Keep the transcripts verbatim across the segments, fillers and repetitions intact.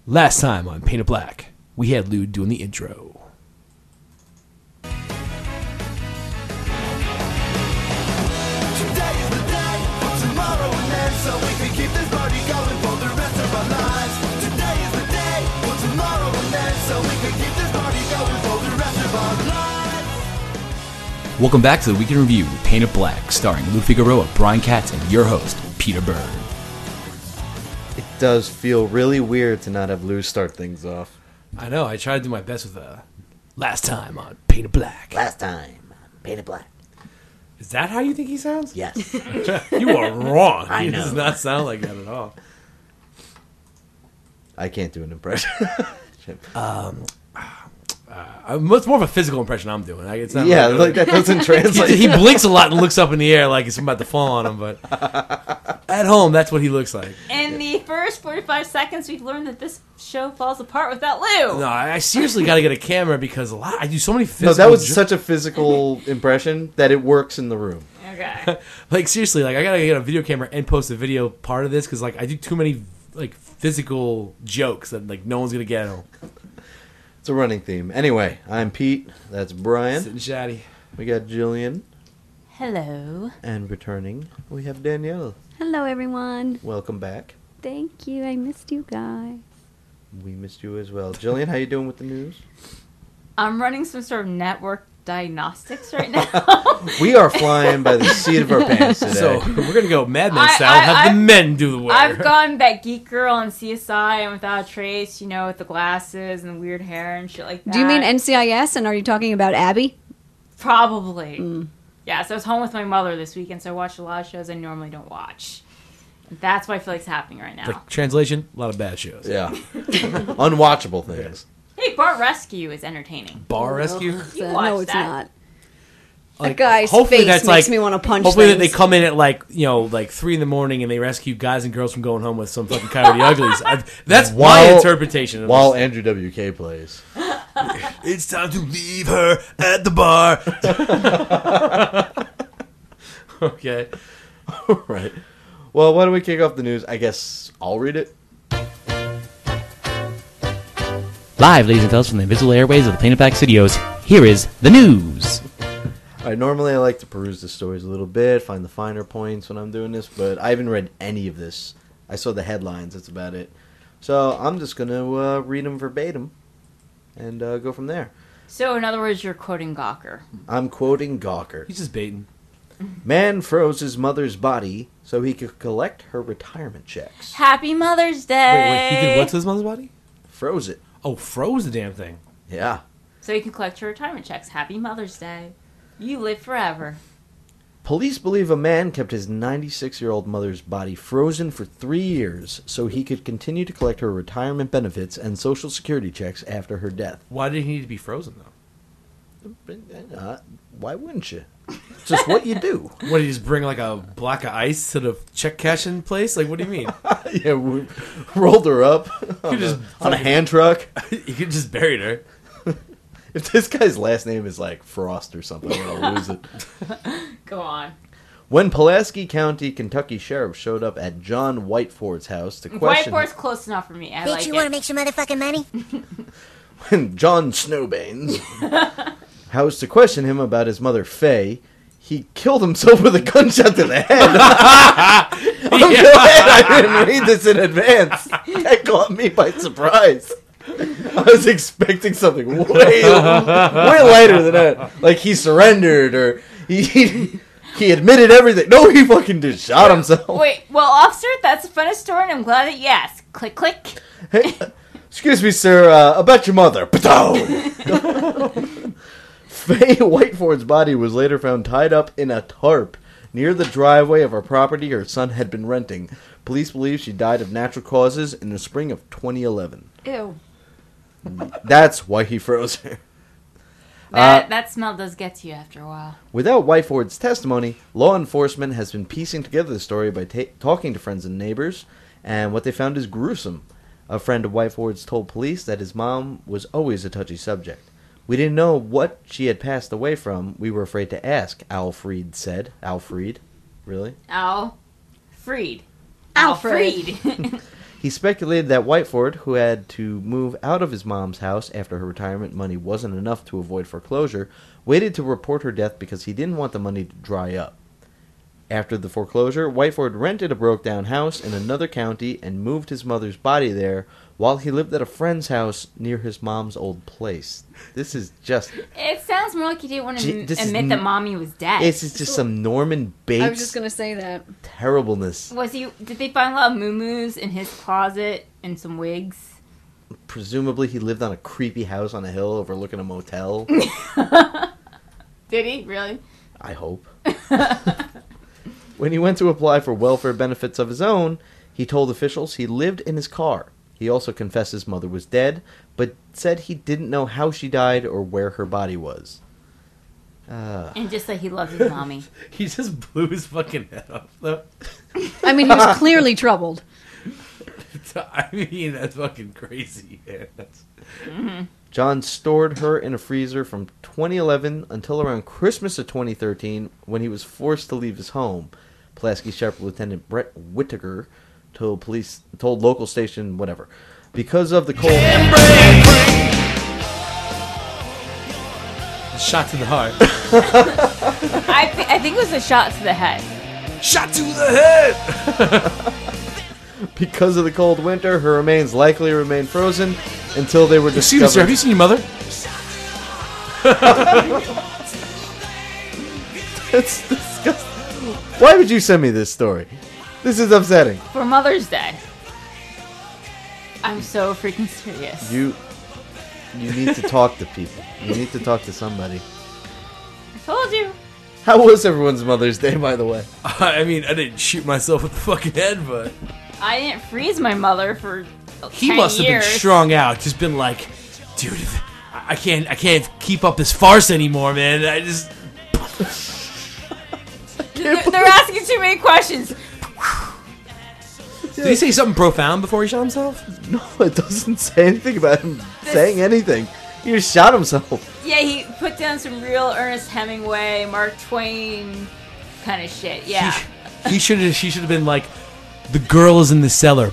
Last time on Painted Black, we had Lou doing the intro. Today is the day for tomorrow and then, so we can keep this party going for the rest of our lives. Today is the day for tomorrow and then, so we can keep this party going for the rest of our lives. Welcome back to the Weekend Review with Painted Black, starring Lou Figueroa, Brian Katz, and your host, Peter Byrne. It does feel really weird to not have Lou start things off. I know, I tried to do my best with uh, last time on Painted Black. Last time, Painted Black. Is that how you think he sounds? Yes. You are wrong. I He know. does not sound like that at all. I can't do an impression. Uh, it's more of a physical impression I'm doing. Like, it's not yeah, like, like that doesn't translate. he blinks a lot and looks up in the air like it's about to fall on him, but at home, that's what he looks like. In the first forty-five seconds, we've learned that this show falls apart without Lou. No, I I seriously got to get a camera because a lot I do so many physical. No, that was jo- such a physical impression that it works in the room. Okay. like seriously, like I gotta get a video camera and post a video part of this because like I do too many like physical jokes that like no one's gonna get. It's a running theme. Anyway, I'm Pete. That's Brian. Sitting shatty. We got Jillian. Hello. And returning, we have Danielle. Hello, everyone. Welcome back. Thank you. I missed you guys. We missed you as well. Jillian, how you doing with the news? I'm running some sort of network diagnostics right now. We are flying by the seat of our pants today. So we're gonna go Mad Men I- style. I- have I've- the men do the work. I've gone that geek girl on C S I and Without a Trace, you know, with the glasses and the weird hair and shit like that. Do you mean N C I S? And are you talking about Abby? Probably. Mm. Yeah, so I was home with my mother this weekend, so I watched a lot of shows I normally don't watch. And that's what I feel like is happening right now. Like, translation: a lot of bad shows. Yeah. Unwatchable things. Hey, Bar Rescue is entertaining. Bar Rescue. You Uh, watched no, it's that. not. Like, that guy's hopefully face that's makes like, me want to punch Hopefully that things. they come in at like you know like three in the morning and they rescue guys and girls from going home with some fucking Coyote Uglies. I, that's my While- interpretation. Of While this. Andrew W K plays. It's time to leave her at the bar. Okay. Right. Well, why don't we kick off the news? I guess I'll read it. Live, ladies and fellas, from the invisible airways of the Painted Black Studios, here is the news. All right, normally I like to peruse the stories a little bit, find the finer points when I'm doing this, but I haven't read any of this. I saw the headlines, that's about it. So I'm just going to uh, read them verbatim and uh, go from there. So, in other words, you're quoting Gawker. I'm quoting Gawker. He's just baiting. Man froze his mother's body so he could collect her retirement checks. Happy Mother's Day! Wait, wait, he did what to his mother's body? Froze it. Oh, froze the damn thing. Yeah. So you can collect your retirement checks. Happy Mother's Day. You live forever. Police believe a man kept his ninety-six-year-old mother's body frozen for three years so he could continue to collect her retirement benefits and Social Security checks after her death. Why did he need to be frozen though? Uh, why wouldn't you? It's just what you do. What did he just bring like a block of ice to the check cashing place? Like, what do you mean? Yeah, we rolled her up on, just a, on a hand truck. You could just buried her. If this guy's last name is like Frost or something, I'm gonna lose it. Go on. When Pulaski County, Kentucky sheriff showed up at John Whiteford's house to question Whiteboard's close enough for me. I Bitch, like you it. want to make some motherfucking money? when John Snowbane's house to question him about his mother Faye, he killed himself with a gunshot to the head. I'm glad I didn't read this in advance. That caught me by surprise. I was expecting something way, way lighter than that. Like he surrendered or he he, he admitted everything. No, he fucking just shot himself. Wait, well, officer, that's a funny story, and I'm glad that you asked. Click, click. Hey, uh, excuse me, sir. Uh, about your mother. Faye Whiteford's body was later found tied up in a tarp near the driveway of a property her son had been renting. Police believe she died of natural causes in the spring of twenty eleven. Ew. That's why he froze her. That, Uh, that smell does get to you after a while. Without Whiteford's testimony, law enforcement has been piecing together the story by ta- talking to friends and neighbors, and what they found is gruesome. A friend of Whiteford's told police that his mom was always a touchy subject. We didn't know what she had passed away from. We were afraid to ask, Alfred said. Alfred? Really? Al. Freed. Alfred. Alfred. He speculated that Whiteford, who had to move out of his mom's house after her retirement money wasn't enough to avoid foreclosure, waited to report her death because he didn't want the money to dry up. After the foreclosure, Whiteford rented a broke-down house in another county and moved his mother's body there while he lived at a friend's house near his mom's old place. This is just... It sounds more like you didn't want Gee, to this is admit n- that mommy was dead. This is just some Norman Bates I was just gonna say that. terribleness. Was he? Did they find a lot of moo-moos in his closet and some wigs? Presumably he lived on a creepy house on a hill overlooking a motel. Did he really? I hope. When he went to apply for welfare benefits of his own, he told officials he lived in his car. He also confessed his mother was dead, but said he didn't know how she died or where her body was. Uh, And just that he loves his mommy. He just blew his fucking head off, though. I mean, he was clearly troubled. I mean, that's fucking crazy. Yeah, that's... John stored her in a freezer from twenty eleven until around Christmas of twenty thirteen, when he was forced to leave his home. Pulaski Sheriff Lieutenant Brett Whittaker told police, told local station, whatever, because of the cold. Shot to the heart. I, th- I think it was a shot to the head. Shot to the head! Because of the cold winter, her remains likely remain frozen until they were Excuse me, sir. Have discovered. you seen your mother? It's disgusting. Why would you send me this story? This is upsetting. For Mother's Day. I'm so freaking serious. You, you need to talk to people. You need to talk to somebody. I told you. How was everyone's Mother's Day, by the way? I mean, I didn't shoot myself with the fucking head, but... I didn't freeze my mother for He ten must have years. been strung out. Just been like, dude, if- I can't, I can't keep up this farce anymore, man. I just... They're, they're asking too many questions. Did he say something profound before he shot himself? No, it doesn't say anything about him saying anything. He just shot himself. Yeah, he put down some real Ernest Hemingway, Mark Twain kind of shit. Yeah. He, he should have. She should have been like, the girl is in the cellar.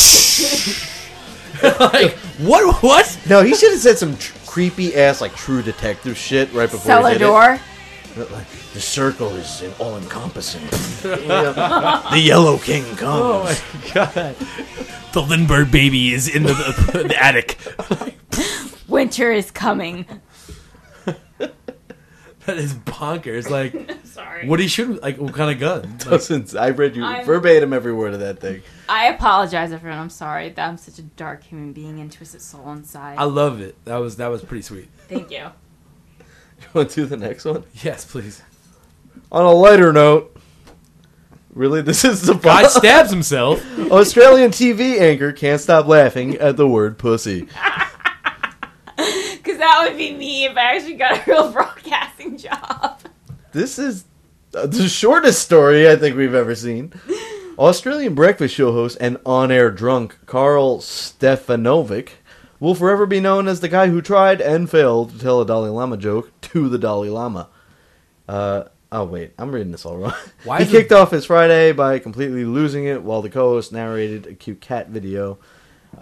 Like, what? What? No, he should have said some tr- creepy ass, like, True Detective shit right before Cellar he did door. it. Like, the circle is all encompassing. The Yellow King comes. Oh my god! The Lindbergh baby is in the, the, the attic. Winter is coming. That is bonkers. Like, Sorry. what he should like? What kind of gun? Like, Doesn't I read you I'm- verbatim every word of that thing. I apologize, everyone. I'm sorry that I'm such a dark human being and twisted soul inside. I love it. That was that was pretty sweet. Thank you. You want to do the next one? Yes, please. On a lighter note, really, this is the God stabs himself. Australian T V anchor can't stop laughing at the word pussy. Because that would be me if I actually got a real broadcasting job. This is uh, the shortest story I think we've ever seen. Australian breakfast show host and on-air drunk Carl Stefanovic will forever be known as the guy who tried and failed to tell a Dalai Lama joke to the Dalai Lama. Uh, oh, wait, I'm reading this all wrong. Why he is kicked off his Friday by completely losing it while the co-host narrated a cute cat video. Uh,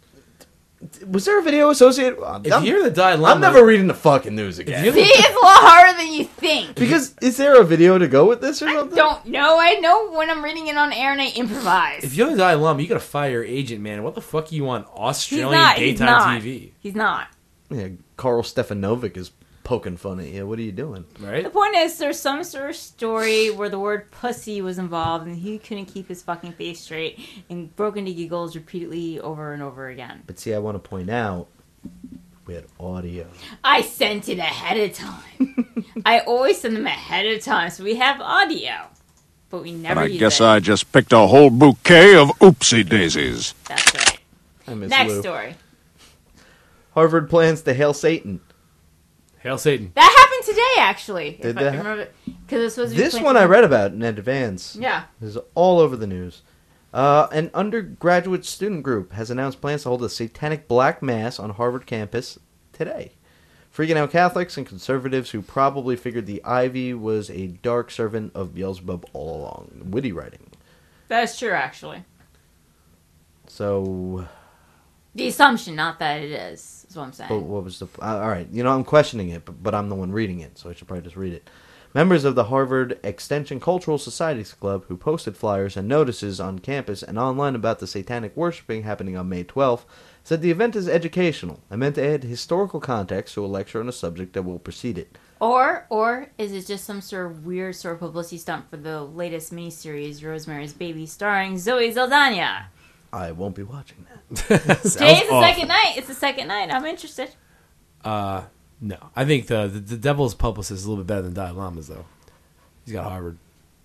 was there a video associated? If you're the Dalai Lama, I'm never reading the fucking news again. you're See, it's a lot harder than you think. Because is there a video to go with this or I something? don't know. I know when I'm reading it on air and I improvise. If you're the Dalai Lama, you gotta fire your agent, man. What the fuck are you on he's Australian not. He's daytime not. T V? He's not. Yeah, Carl Stefanovic is poking fun at you. What are you doing? The Right? point is, there's some sort of story where the word pussy was involved and he couldn't keep his fucking face straight and broke into giggles repeatedly over and over again. But see, I want to point out we had audio. I sent it ahead of time. I always send them ahead of time, so we have audio. But we never And I use guess it. I just picked a whole bouquet of oopsie daisies. That's right. I miss Next Lou. story. Harvard plans to hail Satan. Hail Satan. That happened today, actually. Did if I that can remember, because it's supposed to be This playing one I from- read about in advance. Yeah. This is all over the news. Uh, an undergraduate student group has announced plans to hold a satanic black mass on Harvard campus today, freaking out Catholics and conservatives who probably figured the Ivy was a dark servant of Beelzebub all along. Witty writing. That is true, actually. So, The assumption, not that it is, is what I'm saying. but what was the... Uh, all right, you know, I'm questioning it, but, but I'm the one reading it, so I should probably just read it. Members of the Harvard Extension Cultural Societies Club, who posted flyers and notices on campus and online about the satanic worshiping happening on May twelfth, said the event is educational and meant to add historical context to a lecture on a subject that will precede it. Or, or is it just some sort of weird sort of publicity stunt for the latest miniseries, Rosemary's Baby, starring Zoe Saldana? I won't be watching that. Today's the second night. It's the second night. I'm interested. Uh, no. I think the, the the devil's publicist is a little bit better than Dalai Lama's, though. He's got Harvard.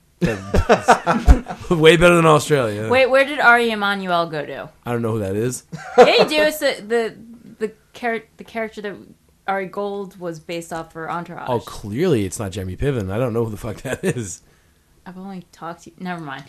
Way better than Australia. Wait, where did Ari Emanuel go to? I don't know who that is. Yeah, you do. It's the the the, char- the character that Ari Gold was based off for Entourage. Oh, clearly it's not Jeremy Piven. I don't know who the fuck that is. I've only talked to you. Never mind.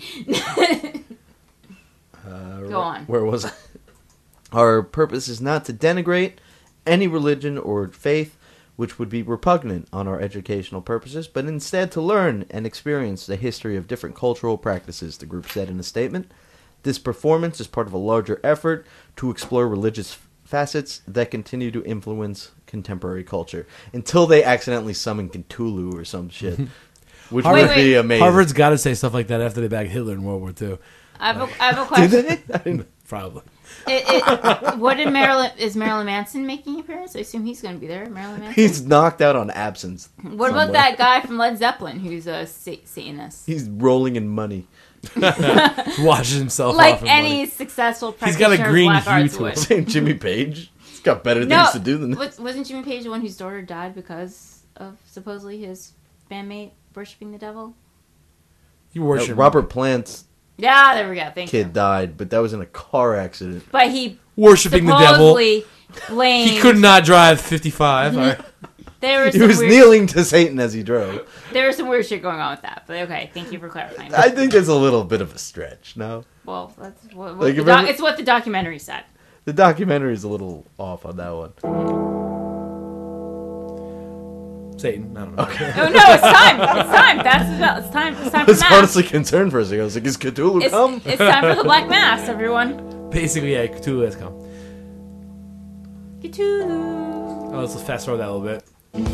Uh, Go on. Where was I? Our purpose is not to denigrate any religion or faith which would be repugnant on our educational purposes, but instead to learn and experience the history of different cultural practices, the group said in a statement. This performance is part of a larger effort to explore religious facets that continue to influence contemporary culture. Until they accidentally summon Cthulhu or some shit. Which Wait, would wait. be amazing. Harvard's got to say stuff like that after they bagged Hitler in World War Two. I have a, I have a question. Probably. It, it, what did Marilyn is Marilyn Manson making an appearance? I assume he's going to be there. Marilyn Manson. He's knocked out on absence. What about somewhere. that guy from Led Zeppelin who's a sa- Satanist? He's rolling in money. Washes himself Like off in any money. successful He's got a practitioner of green black hue arts to would. it. Same Jimmy Page. He's got better No, things to do than this. was- wasn't Jimmy Page the one whose daughter died because of supposedly his bandmate worshiping the devil? You Uh, worship Robert Plant's Yeah, there we go. Thank kid you. died, but that was in a car accident. But he worshiping the devil. supposedly blamed. He could not drive fifty-five. All right. There was He some was weird, kneeling to Satan as he drove. There was some weird shit going on with that. But okay, thank you for clarifying. I think it's a little bit of a stretch, no? Well, that's what, what Like, the if doc- every- it's what the documentary said. The documentary is a little off on that one. Satan. I don't know. Okay. Oh no, it's time. It's time. That's it's time. It's time I for was mass. honestly concerned for a second. I was like, is Cthulhu It's, come? it's time for the black mass, everyone. Basically, yeah, Cthulhu has come. Cthulhu. Oh, let's fast forward that a little bit.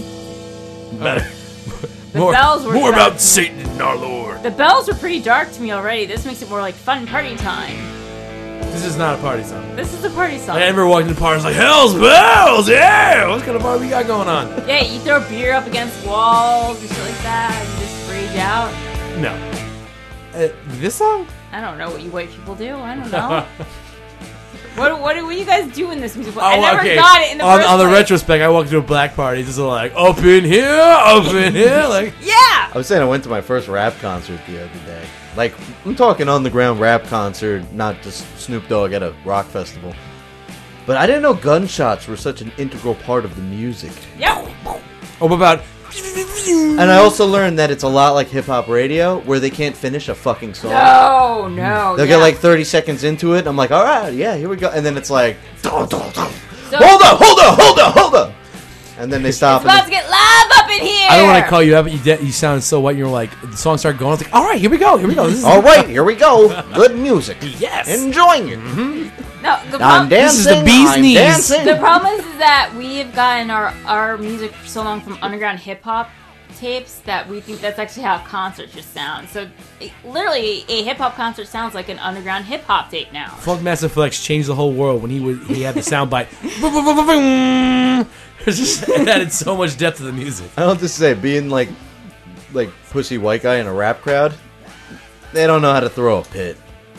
The more bells were more dark. about Satan and our Lord. The bells were pretty dark to me already. This makes it more like fun party time. This is not a party song. This is a party song. Like, I never walked into parties like, Hell's Bells, yeah! What kind of party we got going on? Yeah, you throw beer up against walls and shit like that, and just rage out. No. Uh, this song? I don't know what you white people do. I don't know. what, what what do you guys do in this music? I never got it in the on, first on the place. retrospect, I walked into a black party, just like, up in here, up in here, like... Yeah! I was saying I went to my first rap concert the other day. Like, I'm talking on the ground rap concert, not just Snoop Dogg at a rock festival. But I didn't know gunshots were such an integral part of the music. Yep. Oh, what about... And I also learned that it's a lot like hip-hop radio, where they can't finish a fucking song. No, no. They'll yeah. get like thirty seconds into it, and I'm like, alright, yeah, here we go. And then it's like, So- hold up, hold up, hold up, hold up. And then they stop. It's about and to get live up in here! I don't want to call you out, but you, de- you sounded so white, and you were like, the song started going, I was like, all right, here we go, here we go. This is all right, here we go. Good music. Yes. Enjoying it. No, the I'm problem, dancing. This is the bee's I'm knees. dancing. the problem is, is that we have gotten our, our music for so long from underground hip-hop tapes that we think that's actually how concerts should sound. So, it, literally, a hip-hop concert sounds like an underground hip-hop tape now. Funkmaster Flex changed the whole world when he would he had the sound bite. It's just it added so much depth to the music. I don't have to say, being like, like pussy white guy in a rap crowd, they don't know how to throw a pit.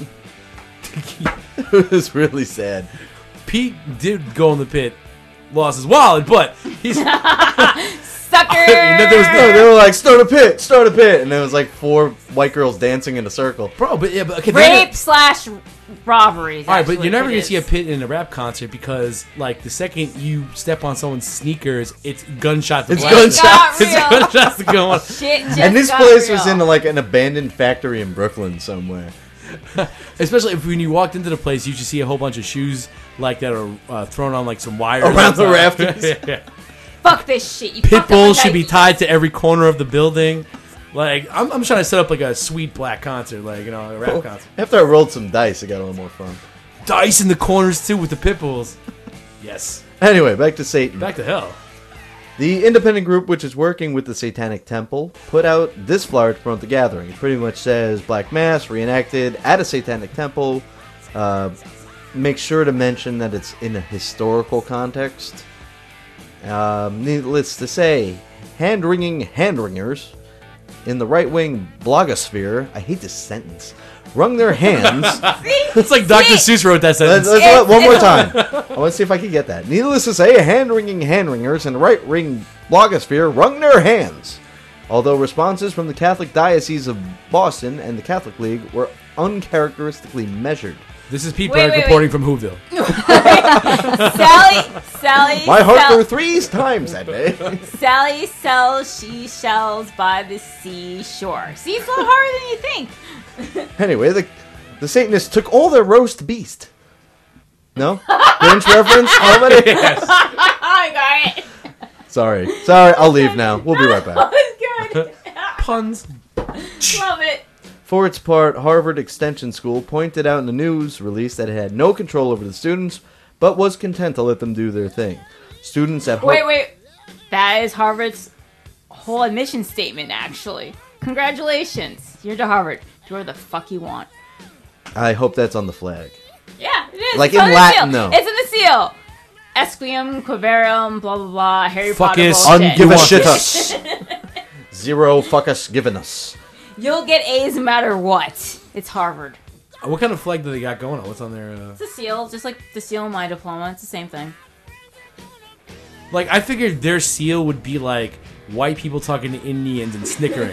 It was really sad. Pete did go in the pit, lost his wallet, but he's Sucker! You know, there was No, they were like, start a pit, start a pit, and there was like four white girls dancing in a circle. bro. But yeah, but okay. they're Rape not- slash robberies. All right, but actually, you're never it gonna is. see a pit in a rap concert because, like, the second you step on someone's sneakers, it's gunshot to It's blast. gunshots. Got It's real. gunshots to go on. Shit just And this got place real. was in like an abandoned factory in Brooklyn somewhere. Especially if when you walked into the place, you should see a whole bunch of shoes like that are uh, thrown on like some wires Around the outside. rafters. Yeah, yeah. Fuck this shit. You Pit fucked up my bulls should be Nike. tied to every corner of the building. Like I'm, I'm trying to set up like a sweet black concert, like you know, a rap concert. After I rolled some dice, it got a little more fun. Dice in the corners too with the pit bulls. Yes. Anyway, back to Satan. Back to hell. The independent group, which is working with the Satanic Temple, put out this flyer to promote the gathering. It pretty much says Black Mass reenacted at a Satanic Temple. Uh, make sure to mention that it's in a historical context. Um, needless to say, hand-wringing hand-wringers in the right-wing blogosphere, I hate this sentence, wrung their hands. It's like Doctor Seuss wrote that Let's, sentence. let's do it one more time. I want to see if I can get that. Needless to say, hand-wringing hand-wringers in the right-wing blogosphere wrung their hands. Although responses from the Catholic Diocese of Boston and the Catholic League were uncharacteristically measured. This is Pete Wait, Berg wait, reporting from Whoville. Sally, Sally, My heart Sal- grew three times that day. Sally sells seashells by the seashore. See, it's a lot harder than you think. Anyway, the the Satanists took all their roast beast. No? Grinch reference? Already? Yes. I got it. Sorry. Sorry, I'll leave now. We'll be right back. That was good. Puns. Love it. For its part, Harvard Extension School pointed out in the news release that it had no control over the students, but was content to let them do their thing. Students at Wait, Har- wait. That is Harvard's whole admission statement, actually. Congratulations. You're to Harvard. Do whatever the fuck you want. I hope that's on the flag. Yeah, it is. Like It's in on the Latin, seal. though. It's in the seal. Esquium, Quiverium, blah, blah, blah. Harry Potter Fuckus. bullshit. Ungive a want shit this. us. Zero fuck us given us. You'll get A's no matter what. It's Harvard. What kind of flag do they got going on? What's on their... Uh... It's a seal, just like the seal in my diploma. It's the same thing. Like, I figured their seal would be like white people talking to Indians and snickering.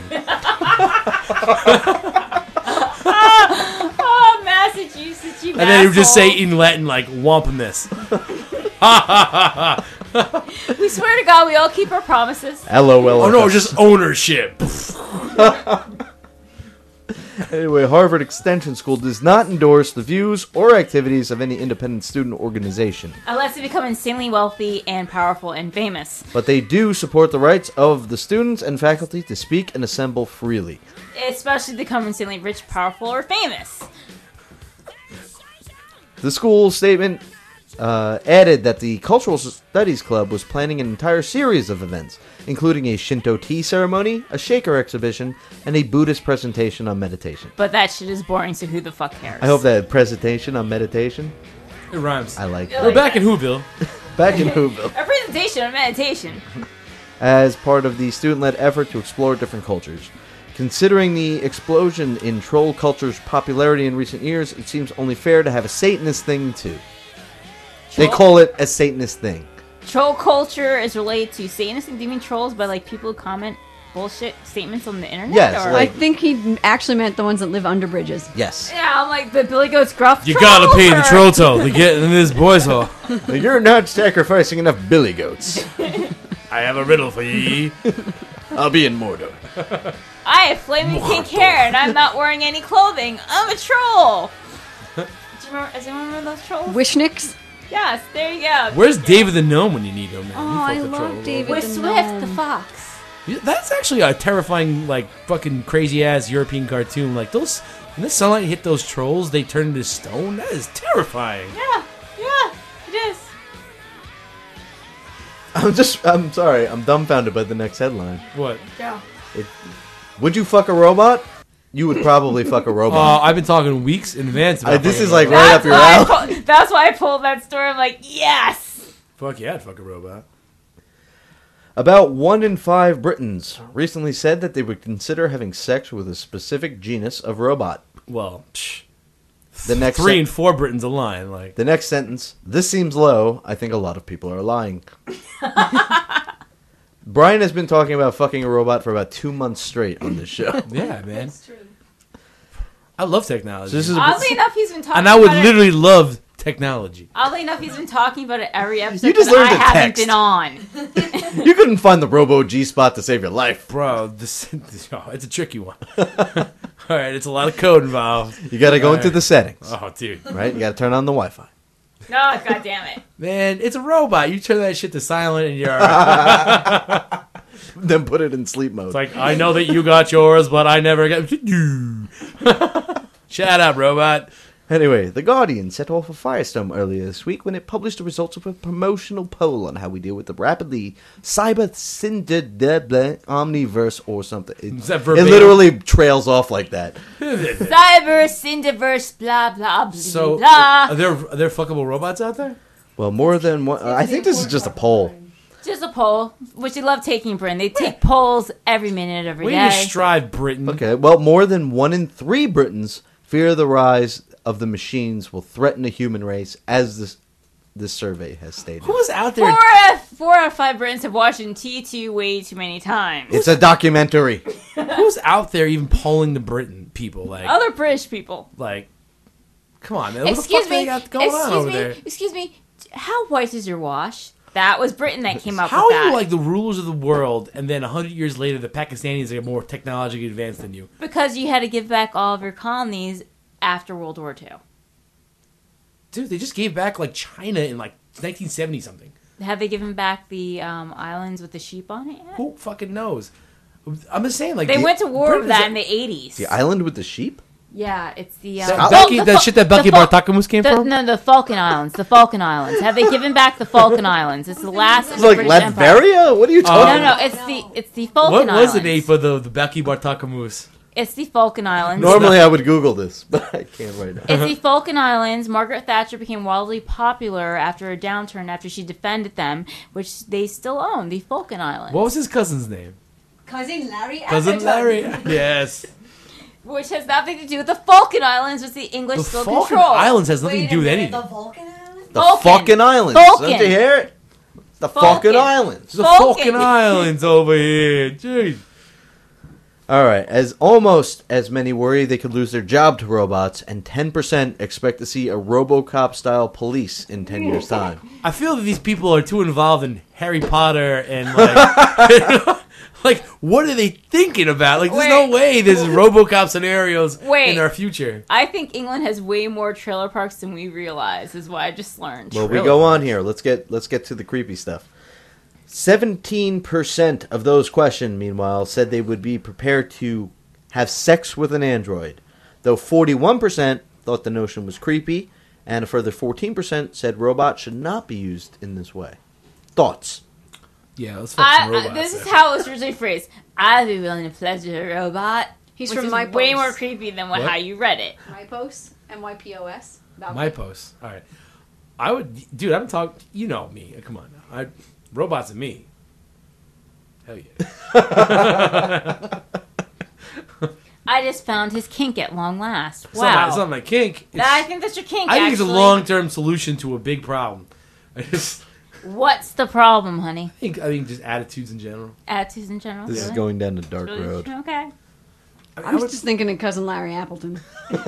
Oh, Massachusetts, you And then it would just say asshole. in Latin, like, Wampamus. We swear to God, we all keep our promises. LOL. Oh no, just ownership. Anyway, Harvard Extension School does not endorse the views or activities of any independent student organization, Unless they become insanely wealthy and powerful and famous. but they do support the rights of the students and faculty to speak and assemble freely. Especially if they become insanely rich, powerful, or famous. The school statement uh, added that the Cultural Studies Club was planning an entire series of events, including a Shinto tea ceremony, a shaker exhibition, and a Buddhist presentation on meditation. But that shit is boring, so who the fuck cares? I hope that presentation on meditation, It rhymes. I like Yeah. We're back in Whoville. back in Whoville, A presentation on meditation. as part of the student-led effort to explore different cultures. Considering the explosion in troll culture's popularity in recent years, it seems only fair to have a Satanist thing too. They Troll- call it a Satanist thing. Troll culture is related to Satanists and demon trolls by like people who comment bullshit statements on the internet? Yes, or? I like- think he actually meant the ones that live under bridges. Yes. Yeah, I'm like the Billy Goat's gruff You troll gotta pay the or- troll toll to get in this boys' hall. You're not sacrificing enough billy goats. I have a riddle for ye. I'll be in Mordor. I have flaming pink hair and I'm not wearing any clothing. I'm a troll. Do you remember? Does anyone remember those trolls? Wishnicks? Yes, there you go. Where's David the Gnome when you need him, man? Oh, You I fuck the love troll. David. With the Swift the gnome. fox. Yeah, that's actually a terrifying, like, fucking crazy ass European cartoon. Like, those, when the sunlight hit those trolls, they turn into stone. That is terrifying. Yeah, yeah, it is. I'm just, I'm sorry, I'm dumbfounded by the next headline. What? Yeah. Would you fuck a robot? You would probably fuck a Uh, robot. I've been talking weeks in advance about Uh, this fucking is like a right robot. up your why I alley. pu- that's why I pulled that story. I'm like, yes. Fuck yeah, I'd fuck a robot. About one in five Britons recently said that they would consider having sex with a specific genus of robot. Well, psh, The next three sen- and four Britons align. Like, the next sentence, this seems low. I think a lot of people are lying. Brian has been talking about fucking a robot for about two months straight on this show. yeah, man. I love technology. So this is Oddly enough, he's been talking. and I would about literally love technology. It. Oddly enough, he's been talking about it every episode You just that learned I to haven't text. been on. You couldn't find the Robo G spot to save your life. Bro, this, this oh, it's a tricky one. All right, it's a lot of code involved. You got to go into Alright. the settings, Oh, dude. right? You got to turn on the Wi-Fi. No, god damn it. Man, it's a robot. You turn that shit to silent and you're all right. Then put it in sleep mode. It's like, I know that you got yours, but I never got... Shut up, robot. Anyway, The Guardian set off a firestorm earlier this week when it published the results of a promotional poll on how we deal with the rapidly cyber syndicated omniverse or something. It, Is that it verbatim? literally trails off like that. Cyber, Cinderverse, blah, blah, blah, So, blah. are there are there fuckable robots out there? Well, more than one. I think this is just a poll. Just a poll, which they love taking in Britain. They take polls every minute, every We day. need to strive, Britain. Okay, well, more than one in three Britons fear the rise of the machines will threaten the human race, as this this survey has stated. Who's out Four there? out, of, four out of five Britons have watched T two way too many times. It's a documentary. Who's out there even polling the Britain people? Like, Other British people. like, come on, man. What Excuse the fuck me. they got going excuse on over me. there? Excuse me. How white is your wash? That was Britain that came up How with are that. you like the rulers of the world, and then a hundred years later, the Pakistanis are more technologically advanced than you? Because you had to give back all of your colonies after World War Two. Dude, they just gave back like China in like nineteen seventy something. Have they given back the um, islands with the sheep on it yet? Who fucking knows? I'm just saying, like They the- went to war Britain with is that a- in the eighties. The island with the sheep? Yeah, it's the That um, Becky- the that Fal- shit that Becky the Fal- Bartakamus came the- from? No, the Falkland Islands. The Falkland Islands. Have they given back the Falkland Islands? It's the last of It's the like British Empire. Latveria? What are you talking No, about? no, it's the it's the Falkland What was Islands. the name for the, the Becky Bartakamus? It's the Falkland Islands. Normally I would Google this, but I can't right now. It's the Falkland Islands. Margaret Thatcher became wildly popular after a downturn after she defended them, which they still own. The Falkland Islands, What was his cousin's name? Cousin Larry. Cousin Atherton. Larry. Yes. which has nothing to do with the Falkland Islands, which the English The still Falkland control. Islands has nothing Wait to do a with minute, anything. The Vulcan Island? The Falcon. fucking islands. Falcon. Don't you hear it? The Falcon. fucking islands. The Falcon. Falkland Islands over here. Jeez. All right, as almost as many worry they could lose their job to robots, and ten percent expect to see a RoboCop-style police in ten years' time. I feel that these people are too involved in Harry Potter and like, like what are they thinking about? Like, there's Wait. no way there's RoboCop scenarios Wait. in our future. I think England has way more trailer parks than we realize, is what I just learned. Well, we Really? go on here. Let's get let's get to the creepy stuff. Seventeen percent of those questioned, meanwhile, said they would be prepared to have sex with an android, though forty-one percent thought the notion was creepy, and a further fourteen percent said robots should not be used in this way. Thoughts? Yeah, let's fuck some I, robots. I, this is then. how it was originally phrased. I'd be willing to pleasure a robot. He's which from is My way Post. more creepy than what, What? how you read it. MyPos, M Y P O S. About My me. post. All right. I would, dude. I'm talking. You know me. Come on now. I, robots and me. Hell yeah. I just found his kink at long last. It's, not my, Wow. it's not my kink. It's, I think that's your kink. I think it's a actually. long-term solution to a big problem. I just What's the problem, honey? think. I think just attitudes in general. Attitudes in general. This is really? going down a dark Really? road. Okay. I, mean, I I was would- just thinking of cousin Larry Appleton.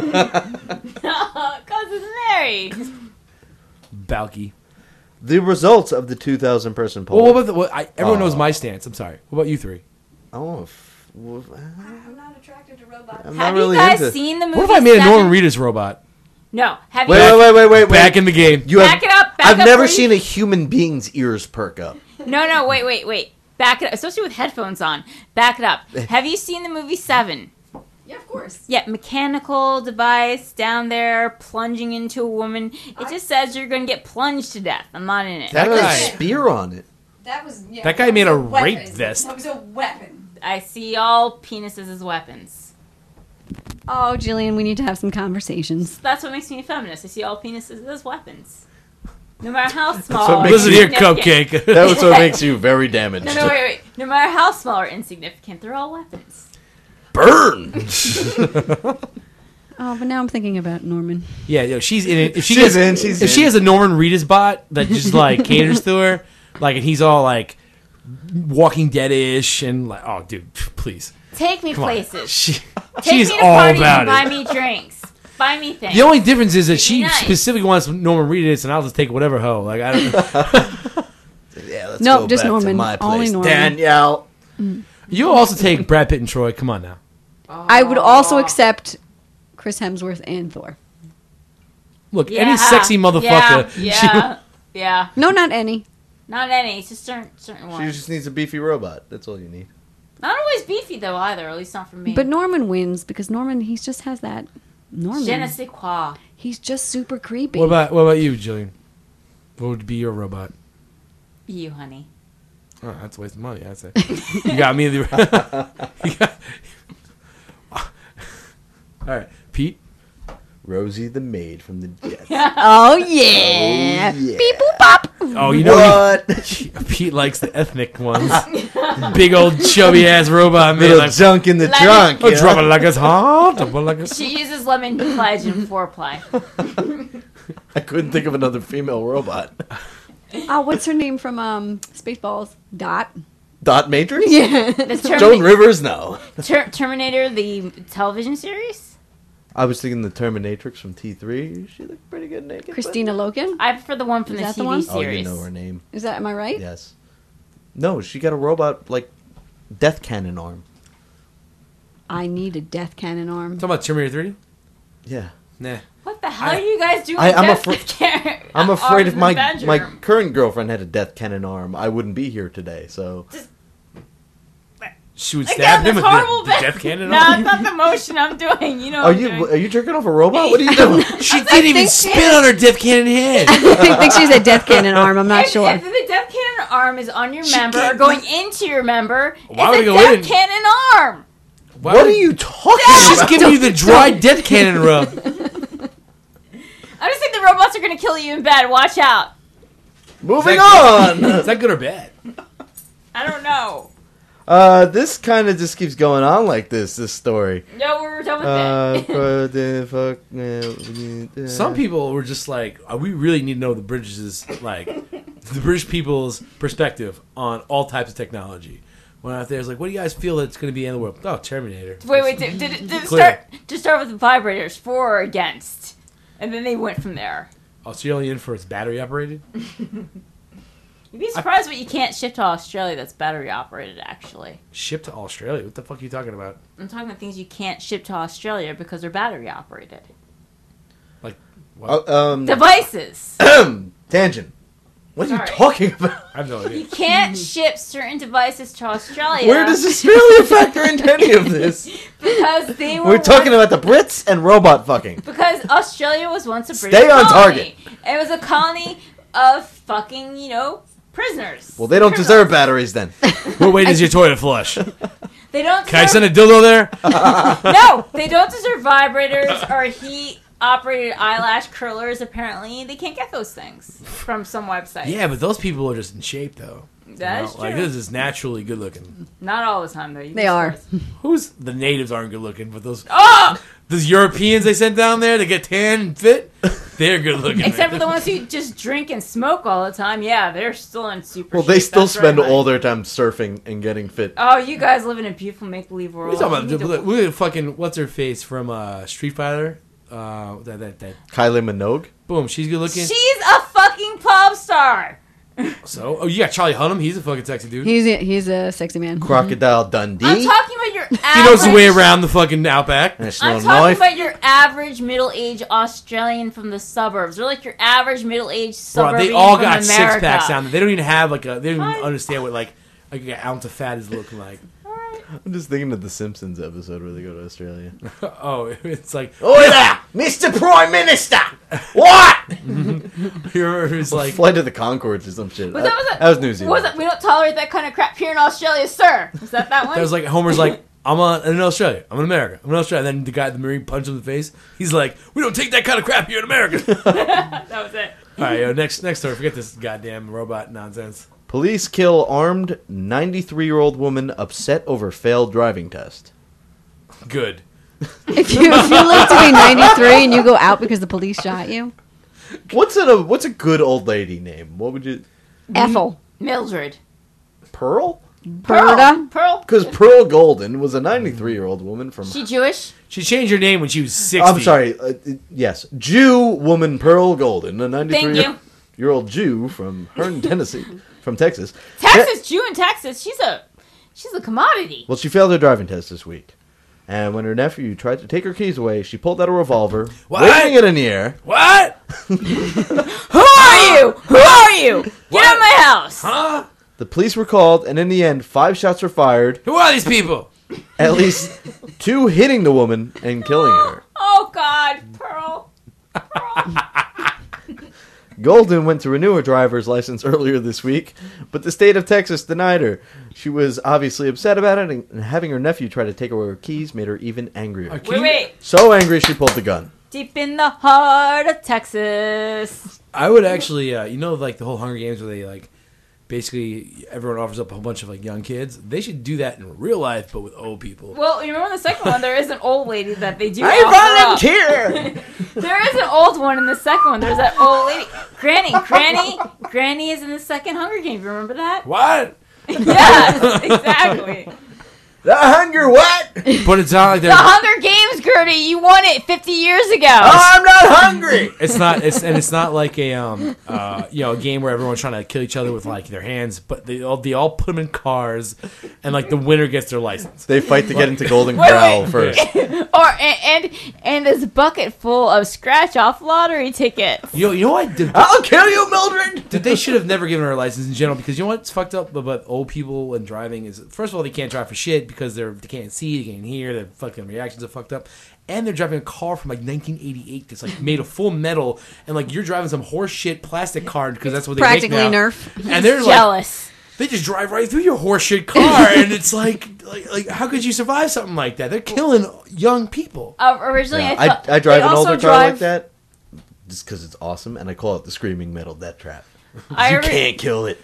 Cousin Larry. Balky. The results of the two thousand person poll. Well, what about the, what, I, everyone knows Oh. my stance. I'm sorry. What about you three? Oh, f- well, I'm not attracted to robots. I'm Have not really you guys into. seen the movie? What if I made a Seven? Norman Reedus robot? No. Have you? Wait, guys- wait, wait, wait, wait, wait. Back in the game. You Back have, it up. Back I've up, never please. seen a human being's ears perk up. No, no. Wait, wait, wait. Back it up. Especially with headphones on. Back it up. Have you seen the movie Seven? Yeah, of course. Yeah, mechanical device down there plunging into a woman. It just says you're going to get plunged to death. I'm not in it. That That got guy- a spear on it. That was yeah, That guy was made a weapon. rape vest. That was a weapon. I see all penises as weapons. Oh, Jillian, we need to have some conversations. That's what makes me a feminist. I see all penises as weapons. No matter how small. what or makes Listen here, insignificant. cupcake. That was what makes you very damaged. No, no, wait, wait. No matter how small or insignificant, they're all weapons. Burn! Oh, but now I'm thinking about Norman. Yeah, yo, she's in it. If she She's gets, in, she's if she in. has a Norman Reedus bot that just like caters to her, like, and he's all like Walking Dead-ish, and like, oh, dude, please, Take me come on. places. She, Take she's me to all parties about and buy it. me drinks. Buy me things. The only difference is that she Nice. specifically wants Norman Reedus, and I'll just take whatever hoe. Like, I don't. Yeah, let's Nope, go just back to Norman. my Only place. Norman. Danielle. You'll also take Brad Pitt and Troy. Come on now. I would also accept Chris Hemsworth and Thor. Look, Yeah. any sexy motherfucker. Yeah, she- yeah, yeah. No, not any. Not any. It's just certain, certain She ones. just needs a beefy robot. That's all you need. Not always beefy, though, either. At least not for me. But Norman wins because Norman, he just has that. Norman. Je ne sais quoi. He's just super creepy. What about what about you, Jillian? What would be your robot? You, honey. Oh, that's a waste of money, I'd say. You got me. The, you got, all right, Pete. Rosie the maid from the Jets. Oh yeah. Oh, yeah. Beep boop pop. Oh, you know What? he- Pete likes the ethnic ones. Big old chubby ass robot man. Little Like, junk in the Lemon. trunk. oh, you know? drop it like it's hot. Drop it like it's. She uses lemon pledge in foreplay. I couldn't think of another female robot. Oh, what's her name from um Spaceballs? Dot. Dot Matrix? Yeah. The Joan Termi- Rivers? No. Ter- Terminator, the television series. I was thinking the Terminatrix from T three. She looked pretty good naked. but- Christina Logan. I prefer the one from Is the that T the V one? Oh, you series. know her name. Is that? Am I right? Yes. No, she got a robot, like, death cannon arm. I need a death cannon arm. Talking about Terminator three? Yeah. Nah. What the hell I- are you guys doing? I- I'm Death afra- Care- I'm arms afraid if in my the my bedroom? current girlfriend had a death cannon arm, I wouldn't be here today. So She would Again, stab him this with the, horrible the bit. death cannon. No, on. it's not the motion I'm doing. You know. are what I'm you doing. are you jerking off a robot? What are you doing? She didn't even spit on her death cannon head. I think she's a death cannon arm. I'm not If, sure. if the death cannon arm is on your member or can't going into your member, Why would it's it a go death in? cannon arm. Why What would- are you talking She's about? giving you the dry death cannon rub. I just think the robots are going to kill you in bed. Watch out. Moving Is on. Is that good or bad? I don't know. Uh, this kind of just keeps going on like this. This story. No, we're done with Uh, it. for the fuck, uh, Some people were just like, uh, we really need to know the British like the British people's perspective on all types of technology. Went out there, was like, what do you guys feel that's going to be in the world? Oh, Terminator. Wait, wait. Did, did, it- did it Clear. start? Just start with the vibrators, for or against, and then they went from there. Australian for its battery operated. You'd be surprised what you can't ship to Australia that's battery operated. Actually, Shipped to Australia. What the fuck are you talking about? I'm talking about things you can't ship to Australia because they're battery operated Like, what? Uh, um, devices. tangent. What are Sorry. you talking about? I have no idea. You can't ship certain devices to Australia. Where does Australia factor into any of this? Because they were We're talking once- about the Brits and robot fucking. because Australia was once a British Stay on colony. target. It was a colony of fucking, you know, prisoners. Well, they don't Criminals. deserve batteries then. What way does your toilet flush? They don't. Can I deserve- send a dildo there? No, they don't deserve vibrators or heat-operated eyelash curlers. Apparently, they can't get those things from some website. Yeah, but those people are just in shape, though. that You is know, true. Like, this is naturally good looking. Not all the time, though. You'd They be are. surprised. Who's the natives aren't good looking, but those Oh! those Europeans they sent down there to get tan and fit, they're good looking. Except for the ones who just drink and smoke all the time. Yeah, they're still in super. Well, they shape. still That's right, spend honey. all their time surfing and getting fit. Oh, you guys live in a beautiful make-believe world. What are you talking You about? need to- Look at fucking what's her face from uh, Street Fighter. Uh, that that that. Kylie Minogue. Boom, she's good looking. She's a fucking pop star. So, oh, you got Charlie Hunnam. He's a fucking sexy dude. He's a, he's a sexy man. Crocodile Dundee. I'm talking about your average... He knows the way around the fucking outback. National I'm talking Knife. about your average middle-aged Australian from the suburbs. They're like your average middle-aged Bro, suburban they all from got six America. packs down there. They don't even have like a. They don't even Fine. understand what like like an ounce of fat is looking like. I'm just thinking of the Simpsons episode where they go to Australia. Oh, it's like Oh yeah, Mister Prime Minister. What? it's like Flight of the Conchords or some shit. Was that, was that, that was New Zealand. Was it, we don't tolerate that kind of crap here in Australia, sir. Was that that one? that was like Homer's like I'm on, in Australia. I'm in America. I'm in Australia. And then the guy at the Marine punched him in the face. He's like, we don't take that kind of crap here in America. that was it. All right, yo, next next story. Forget this goddamn robot nonsense. Police kill armed ninety-three-year-old woman upset over failed driving test. Good. If you if you live to be ninety-three and you go out because the police shot you, What's a what's a good old lady name? What would you Ethel, Mildred. Pearl? Berta. Pearl. Because Pearl Golden was a ninety-three-year-old woman from. She Jewish? She changed her name when she was sixty. I'm sorry. Uh, yes, Jew woman Pearl Golden, a ninety-three-year-old Jew from Hearn, Tennessee, from Texas. Texas, Jew in Texas. She's a she's a commodity. Well, she failed her driving test this week. And when her nephew tried to take her keys away, she pulled out a revolver, What? waving it in the air. What? Who are you? Who are you? Get What? out of my house. Huh? The police were called, and in the end, five shots were fired, Who are these people? at least two hitting the woman and killing her. Oh God, Pearl. Golden went to renew her driver's license earlier this week, but the state of Texas denied her. She was obviously upset about it, and having her nephew try to take away her keys made her even angrier. Can Wait, you- wait. So angry she pulled the gun. Deep in the heart of Texas. I would actually, uh, you know, like the whole Hunger Games where they like basically everyone offers up a whole bunch of like young kids. They should do that in real life, but with old people. Well, you remember in the second one, there is an old lady that they do. I offer up. volunteer! There is an old one in the second one. There's that old lady. Granny, Granny, Granny is in the second Hunger Games. You remember that? What? Yes, exactly. The hunger what? But it's not like The they're. Hunger Games, Gertie. You won it fifty years ago. I'm not hungry! It's not. It's and it's not like a um uh you know a game where everyone's trying to kill each other with like their hands, but they all they all put them in cars, and like the winner gets their license. They fight to get into Golden Wait, Corral wait. first. Or and, and and this bucket full of scratch off lottery tickets. You know, you know what? Did, I'll kill you, Mildred! did they should have never given her a license in general because you know what's fucked up about old people and driving is first of all they can't drive for shit because they're they can't see, they can't hear, their fucking reactions are fucked up. And they're driving a car from like nineteen eighty-eight that's like made of full metal, and like you're driving some horse shit plastic car because that's what they Practically make now. Nerf. And they're like, Jealous. they just drive right through your horseshit car, and it's like, like, like, how could you survive something like that? They're killing young people. Uh, originally, Yeah, I, thought, I, I drive they an also older car like drive- that just because it's awesome, and I call it the Screaming Metal Death Trap. I You ori- can't kill it.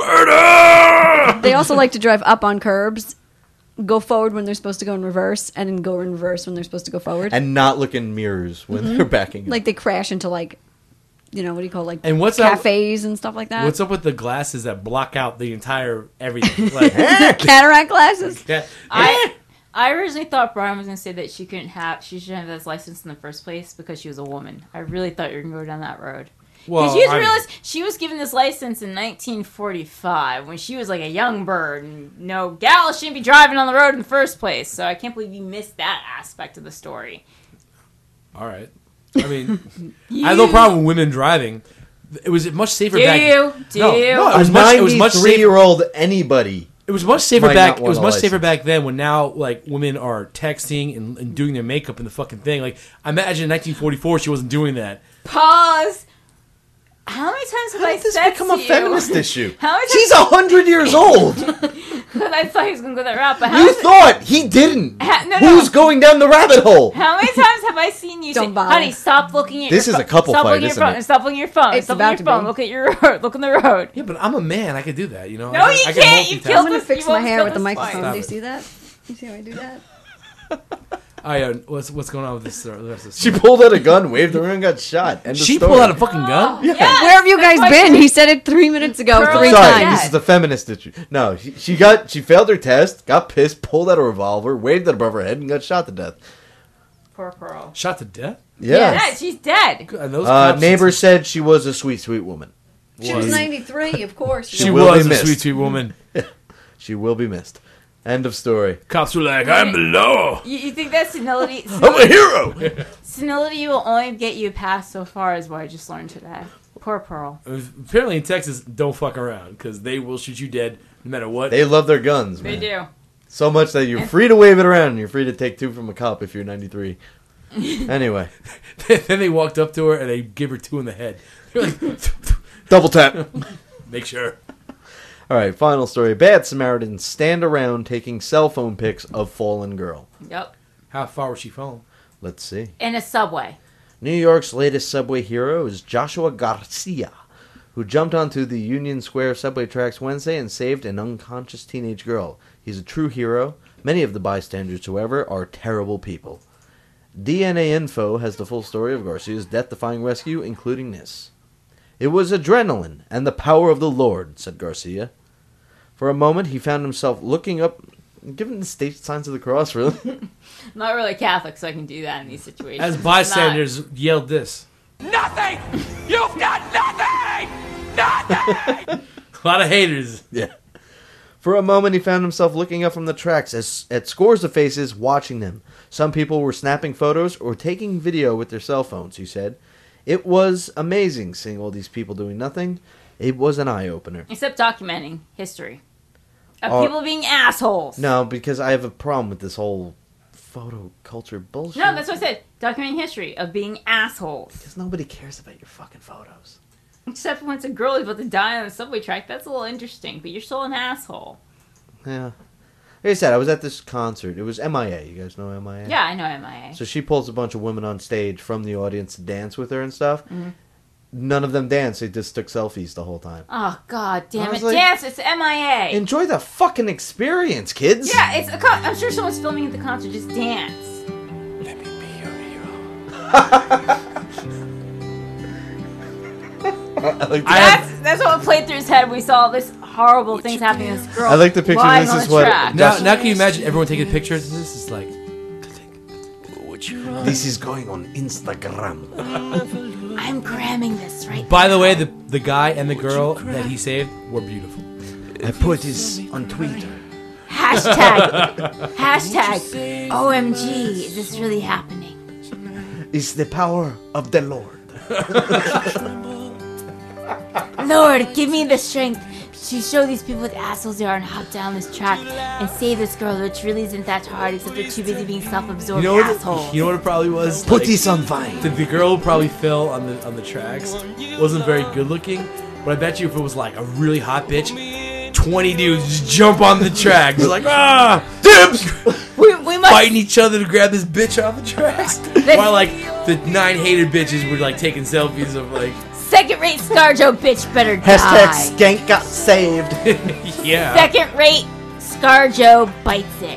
Murder! They also like to drive up on curbs, go forward when they're supposed to go in reverse, and then go in reverse when they're supposed to go forward. And not look in mirrors when they're backing up. Like they crash into like, you know, what do you call it, like And what's up? cafes and stuff like that. What's up with the glasses that block out the entire everything? Like, Cataract glasses. yeah, I I originally thought Brian was going to say that she couldn't have, she shouldn't have this license in the first place because she was a woman. I really thought you were going to go down that road. well, Because you I mean, realize she was given this license in nineteen forty-five when she was like a young bird, and no gal shouldn't be driving on the road in the first place. So I can't believe you missed that aspect of the story. all right. I mean, I have no problem with women driving. It was much safer Do back. you? Do No, you? no, it a was much. It was much safer. ninety-three-year-old anybody. It was much safer Might back. not It was want a much safer license. back then. When now, like women are texting and, and doing their makeup and the fucking thing. Like I imagine in nineteen forty-four, she wasn't doing that. Pause. How many times have How I did this said become to a you? feminist issue? How many She's times? a hundred years old. Because I thought he was going to go that route, but how You many- thought he didn't. Ha- no, Who's no. going down the rabbit hole? How many times have I seen you Don't say, bother. "Honey, stop looking at This your is phone. a couple stop fight, looking at isn't your phone. it? Stop looking at your phone. It's stop about looking at your to phone. be. Look at your road. Look on the road." Yeah, but I'm a man. I could do that. You know. No, I, you I can't. You multitask. killed I'm gonna this- fix you my won't hair kill with the this microphone. Stop Do you it. see that? You see how I do that? All right, uh, what's what's going on with this? Uh, the rest of this She story? pulled out a gun, waved around, and got shot. End of She story. pulled out a fucking gun. Yeah. Yes, Where have you that's guys why been? she- He said it three minutes ago, Girl, three Sorry, times. this is the feminist issue. No, she, she got she failed her test, got pissed, pulled out a revolver, waved it above her head, and got shot to death. Poor Pearl. Shot to death. Yeah. Yeah, she's dead. And those Uh, cops- neighbors said she was a sweet, sweet woman. She was ninety-three, of course. She will was be a missed. sweet, sweet woman. She will be missed. End of story. Cops were like, "I'm the law. You, you think that senility, I'm a hero. senility will only get you past so far, is what I just learned today. Poor Pearl. Apparently in Texas, don't fuck around because they will shoot you dead no matter what. They love their guns, They man. do. So much that you're free to wave it around and you're free to take two from a cop if you're ninety-three. Anyway, Then they walked up to her and they give her two in the head. They're like, double tap. make sure. All right, final story. Bad Samaritans stand around taking cell phone pics of fallen girl. Yep. How far was she falling? Let's see. In a subway. New York's latest subway hero is Joshua Garcia, who jumped onto the Union Square subway tracks Wednesday and saved an unconscious teenage girl. He's a true hero. Many of the bystanders, however, are terrible people. D N A Info has the full story of Garcia's death-defying rescue, including this. It was adrenaline and the power of the Lord, said Garcia. For a moment, he found himself looking up, given the state signs of the cross, really. I'm not really Catholic, so I can do that in these situations. As It's bystanders yelled this. Nothing! You've got nothing! Nothing! A lot of haters. Yeah. For a moment, he found himself looking up from the tracks as, at scores of faces watching them. Some people were snapping photos or taking video with their cell phones, he said. It was amazing seeing all these people doing nothing. It was an eye-opener. not. Except documenting history. Of Uh, people being assholes. No, because I have a problem with this whole photo culture bullshit. No, that's what I said. Documenting history of being assholes. Because nobody cares about your fucking photos. Except when it's a girl who's about to die on a subway track. That's a little interesting, but you're still an asshole. Yeah. Like I said, I was at this concert. It was M I A. You guys know M I A? Yeah, I know M I A. So she pulls a bunch of women on stage from the audience to dance with her and stuff. Mm-hmm. None of them danced. They just took selfies the whole time. Oh, god damn I was it. like- Dance, it's M I A. Enjoy the fucking experience, kids. Yeah, it's a con- I'm sure someone's filming at the concert. Just dance. Let me be your hero. I like to, I- That's that's what played through his head. We saw this horrible things happening to this girl. I like to picture lying this on is the what- track. Now, now can you imagine everyone taking pictures? This is like, this is going on Instagram. I'm gramming this right by the way, the the guy and the girl that he saved were beautiful. I put this on Twitter. Hashtag, hashtag, O M G, is this really happening? It's the power of the Lord. Lord, give me the strength to show these people what assholes they are and hop down this track and save this girl, which really isn't that hard except they're too busy being You self-absorbed know what? assholes. You know what it probably was. Put Like, this on Vine. the, the girl who probably fell on the on the tracks wasn't very good looking, but I bet you if it was like a really hot bitch, twenty dudes just jump on the tracks like ah dibs, we, we must fighting each other to grab this bitch off the tracks, while like the nine hated bitches were like taking selfies of like second-rate ScarJo bitch better Hashtag die. Skank got saved. yeah. Second-rate ScarJo bites it.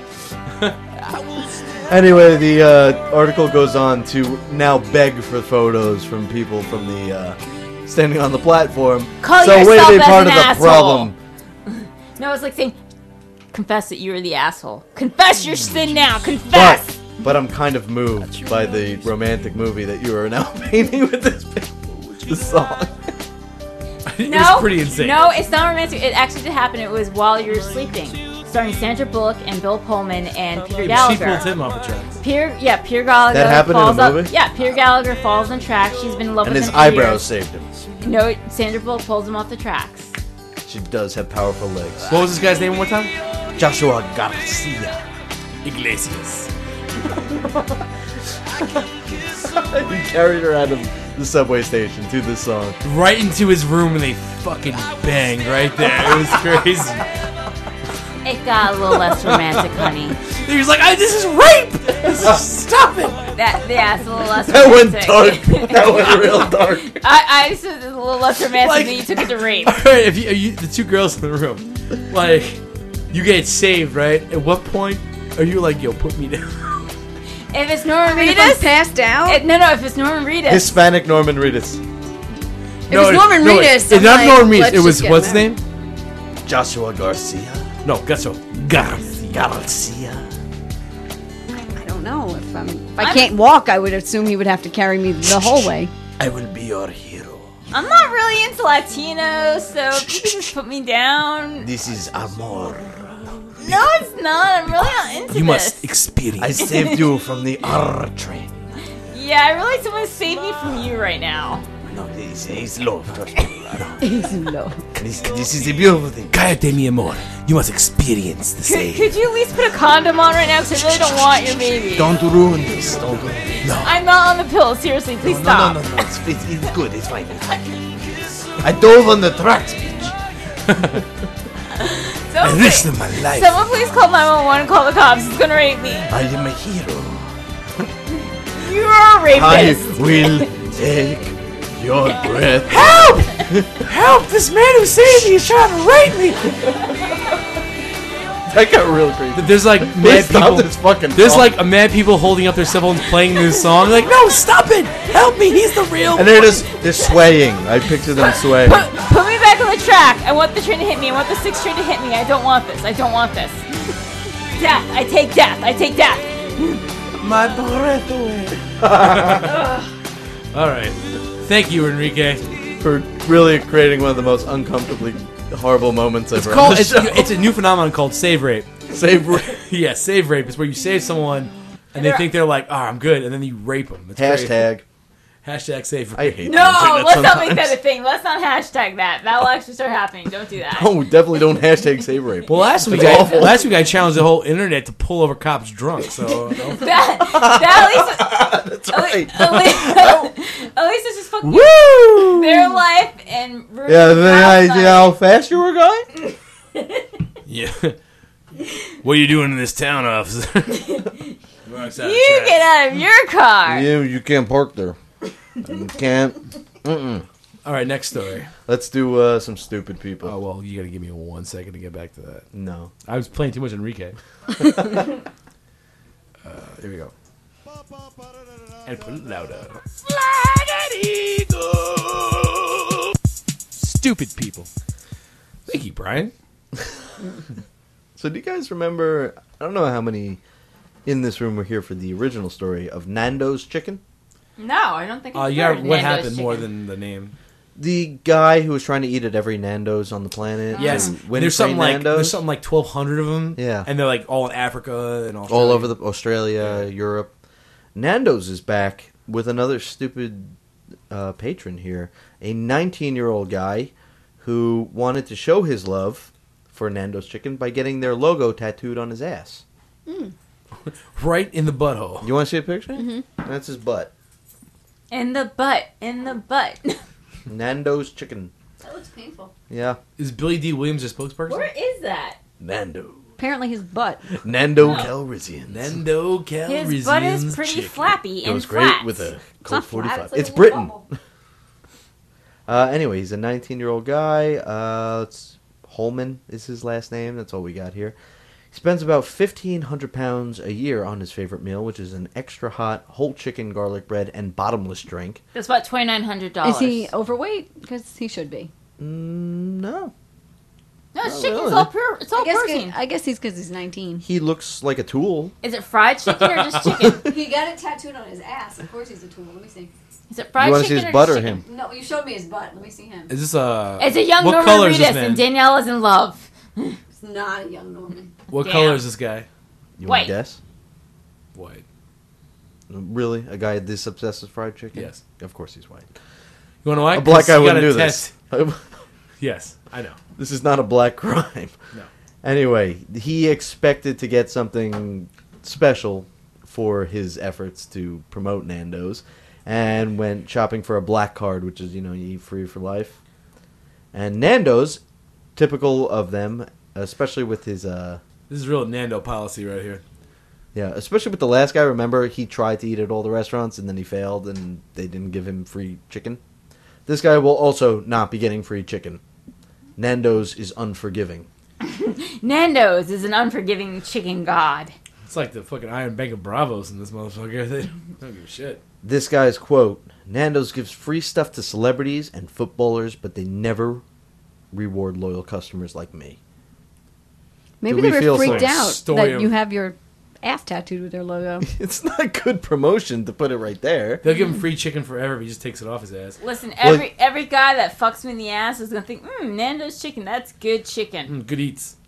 Anyway, the uh, article goes on to now beg for photos from people from the uh, standing on the platform. Call so way yourself to be as part an of the asshole. problem. No, it's like saying, confess that you were the asshole. Confess your sin now. Confess. But, but I'm kind of moved by the romantic movie that you are now painting with this, this song. It no, was pretty insane. No, it's not romantic. It actually did happen. It was while you were sleeping. Starring Sandra Bullock and Bill Pullman and Peter Yeah, but she Gallagher. pulled him off the tracks. Peter, yeah, Peter Gallagher That happened in falls the up- movie? Yeah, Peter Gallagher falls on track. She's been in love And with his him for eyebrows years. saved him. No, Sandra Bullock pulls him off the tracks. She does have powerful legs. What was this guy's name one more time? Joshua Garcia. Iglesias. He carried her out of the subway station to this song. Right into his room and they fucking banged right there. It was crazy. It got a little less romantic, honey. He was like, I, "This is rape! This is, stop it!" That yeah, it's a little less That went romantic. dark. That went real dark. I, I said it's a little less romantic Like- than you took it to rape. All right, if you, you, the two girls in the room, like, you get saved, right? At what point are you like, "Yo, put me down"? If it's Norman If I'm Reedus, passed out. it, no, no. If it's Norman Reedus, Hispanic Norman Reedus. If it's Norman no, Reedus, It's I'm not like, Norman Reedus. let's It was just get what's his him name? Joshua Garcia. No, Gasso. Garcia. Garcia. I don't know if I'm. If I can't walk, I would assume he would have to carry me the whole way. I will be your hero. I'm not really into Latinos, so if you could just put me down. This is Amor. No, it's not. I'm really not into You this. must experience. I saved you from the R train. Yeah, I really someone to save me from you right now. No, this is love. Trust me. He's low. This, this is a beautiful thing. Cállate, mi amor. You must experience the Could, same. could you at least put a condom on right now? Because I really don't want your baby. Don't ruin this. Don't ruin this. I'm not on the pill. Seriously, please No, stop. no, no, no. It's, it's, it's good. It's fine. It's fine. I dove on the tracks, bitch. Someone, The rest please, of my life. someone please call nine one one and call the cops. It's gonna rape me. I am a hero. You're a I rapist. will take your breath. Help! Help! This man who saved me is trying to rape me. That got real crazy. There's like Please mad stop people. this fucking There's song. like a mad people holding up their cell phones playing this song. Like, no, stop it! Help me! He's the real. And they're just they're swaying. I picture them swaying. Put, put me back on the track. I want the train to hit me. I want the sixth train to hit me. I don't want this. I don't want this. Death. I take death. I take death. my breath away. All right. Thank you, Enrique. For really creating one of the most uncomfortably horrible moments It's ever called. on the It's, show. it's a new phenomenon called save rape. Save Yeah, save rape is where you save someone and they they're- think they're like, "Oh, I'm good," and then you rape them. It's Hashtag. Hashtag safer. I hate No, the internet let's not make sometimes. that a thing. Let's not hashtag that. That will actually start happening. Don't do that. Oh, definitely don't hashtag save rape. Well, last week, That's I, awful. last week I challenged the whole internet to pull over cops drunk. So That, that at least, That's right. at least, at least it's just fucking Woo! their life and ruining Yeah, the then I cops' see life. how fast you were going? yeah. What are you doing in this town, officer? You get out of your car. Yeah, you can't park there. You can't. Mm-mm. All right, next story. Let's do uh, some stupid people. Oh well, you got to give me one second to get back to that. No. I was playing too much Enrique. uh, here we go. And put it louder. Stupid people. Thank you, Brian. So do you guys remember, I don't know how many in this room were here for the original story of Nando's Chicken? No, I don't think. Uh, I've yeah, heard what Nando's happened chicken. more than the name? The guy who was trying to eat at every Nando's on the planet. Yes, and win there's free something like Nando's, there's something like twelve hundred of them. Yeah. and they're like all in Africa and Australia. all over the Australia, Europe. Nando's is back with another stupid uh, patron here. A nineteen-year-old guy who wanted to show his love for Nando's Chicken by getting their logo tattooed on his ass. right in the butthole. You want to see a picture? Mm-hmm. That's his butt. In the butt. In the butt. Nando's Chicken. That looks painful. Yeah. Is Billy D. Williams a spokesperson? Where is that? Nando. Apparently his butt. Nando No. Calrissian. Nando Calrissian's His butt is pretty chicken. flappy and Goes great flat. with a It's Colt not flat, forty-five. it's like It's a little Britain. bubble. Uh, anyway, he's a nineteen-year-old guy. Uh, it's Holman is his last name. That's all we got here. He spends about fifteen hundred pounds a year on his favorite meal, which is an extra hot whole chicken garlic bread and bottomless drink. That's about twenty nine hundred dollars. Is he overweight? Because he should be. Mm, no. No, it's Not chicken. really. It's all pure. It's all I guess, protein. I guess he's because he's nineteen. He looks like a tool. Is it fried chicken or just chicken? He got it tattooed on his ass. Of course he's a tool. Let me see. Is it fried You want to see chicken his or butt just or chicken? him? No, you showed me his butt. Let me see him. Is this a? It's a young What Norman color is this Reedus, man? and Danielle is in love. It's not a young Norman. What Damn. color is this guy? You want White. to guess? White. Really? A guy this obsessed with fried chicken? Yes. Of course he's white. You want to why? A black 'Cause guy you wouldn't gotta do test- this. Yes, I know. This is not a black crime. No. Anyway, he expected to get something special for his efforts to promote Nando's and went shopping for a black card, which is, you know, you eat free for life. And Nando's, typical of them, especially with his, uh, This is real Nando policy right here. yeah, especially with the last guy. Remember, he tried to eat at all the restaurants and then he failed and they didn't give him free chicken. This guy will also not be getting free chicken. Nando's is unforgiving. Nando's is an unforgiving chicken god. It's like the fucking Iron Bank of Bravos in this motherfucker. They don't give a shit. This guy's quote, Nando's gives free stuff to celebrities and footballers, but they never reward loyal customers like me. Maybe Do they we feel were freaked some out story that of- you have your ass tattooed with their logo. It's not good promotion to put it right there. They'll give him free chicken forever if he just takes it off his ass. Listen, Well, every every guy that fucks me in the ass is gonna think, mmm, Nando's chicken, that's good chicken. Mm, good eats.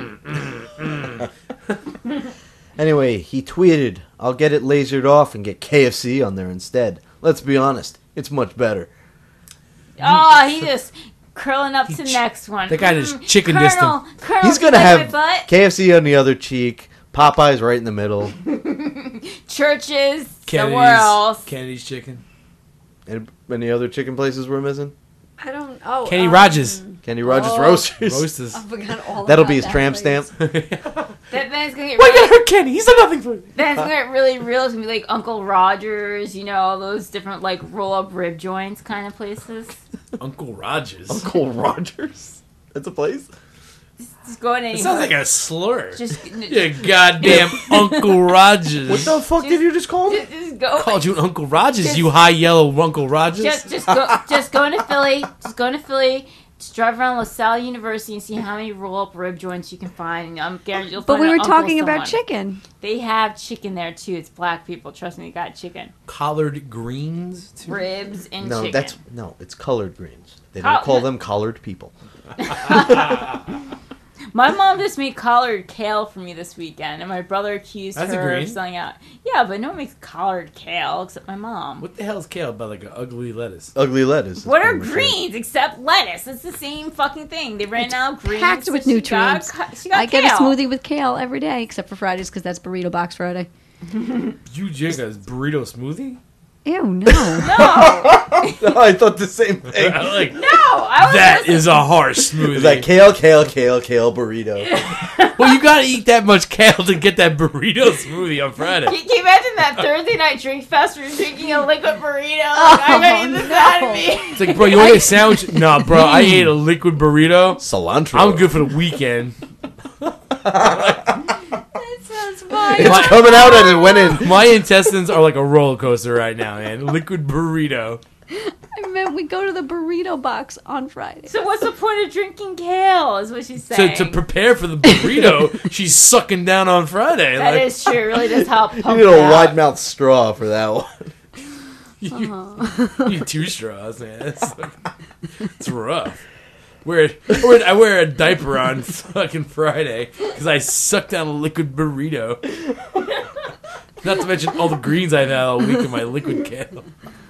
Anyway, he tweeted, I'll get it lasered off and get K F C on there instead. Let's be honest, it's much better. Oh, he just curling up to the next one. that guy just Mm, chicken dissed him. Colonel, Colonel, He's do you going to like my have butt? K F C on the other cheek, Popeyes right in the middle. Churches somewhere Kennedy's, else. Kennedy's chicken. And any other chicken places we're missing? I don't. Oh, Kenny um, Rogers. Kenny Rogers Oh. Roasters. Roasters. I forgot all. That'll about be his that tramp place. stamp. That, then it's gonna get Why you really, gotta hurt Kenny? He's done nothing for you. then it's gonna get really real. It's gonna be like Uncle Rogers, you know, all those different like roll up rib joints kind of places. Uncle Rogers. Uncle Rogers? That's a place? Just going It any. sounds like a slur. Just, Yeah, goddamn Uncle Rogers. What the fuck did you just call me? just, just go. Called you Uncle Rogers, Just- you high yellow Uncle Rogers. Just, just go, just go into Philly. Just go into Philly. Just drive around LaSalle University and see how many roll-up rib joints you can find. And I'm guaranteed you'll But find we an were uncle talking about someone. chicken. They have chicken there too. It's black people. Trust me, they got chicken, Collard greens. Too. ribs, and No, chicken. that's no. It's colored greens. They don't Oh, call no. them collared people. My mom just made collared kale for me this weekend, and my brother accused That's a her green. of selling out. Yeah, but no one makes collared kale except my mom. What the hell is kale about like an ugly lettuce? Ugly lettuce. What are That's pretty much greens except lettuce? It's the same fucking thing. They ran out of greens. Packed so with she nutrients. Got, she got I get a kale. smoothie with kale every day, except for Fridays because that's Burrito Box Friday. You drink a burrito smoothie? Ew, no. No, it. I thought the same thing. I like no. I was that listening- is a harsh smoothie. It's like kale, kale, kale, kale burrito. Well, you gotta eat that much kale to get that burrito smoothie on Friday. Can, can you imagine that Thursday night drink fest where you're drinking a liquid burrito? Like, I'm gonna eat this out of me. It's like, bro, you want to get a sandwich? Nah, bro, I ate a liquid burrito. Cilantro. I'm good for the weekend. That sounds fine. It's coming out and it went in. My intestines are like a roller coaster right now, man. Liquid burrito. I meant we go to the Burrito Box on Friday. So what's the point of drinking kale? Is what she's To, saying. to prepare for the burrito, she's sucking down on Friday. That like, is true. It really does help You pump need it a out. wide mouth straw for that one. you, you need two straws, man. It's, like, it's rough. Wear, I wear, I wear a diaper on fucking Friday because I suck down a liquid burrito. Not to mention all the greens I've had all week in my liquid kale.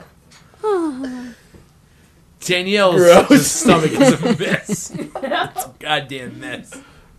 Danielle's Gross. stomach is a mess. It's a goddamn mess.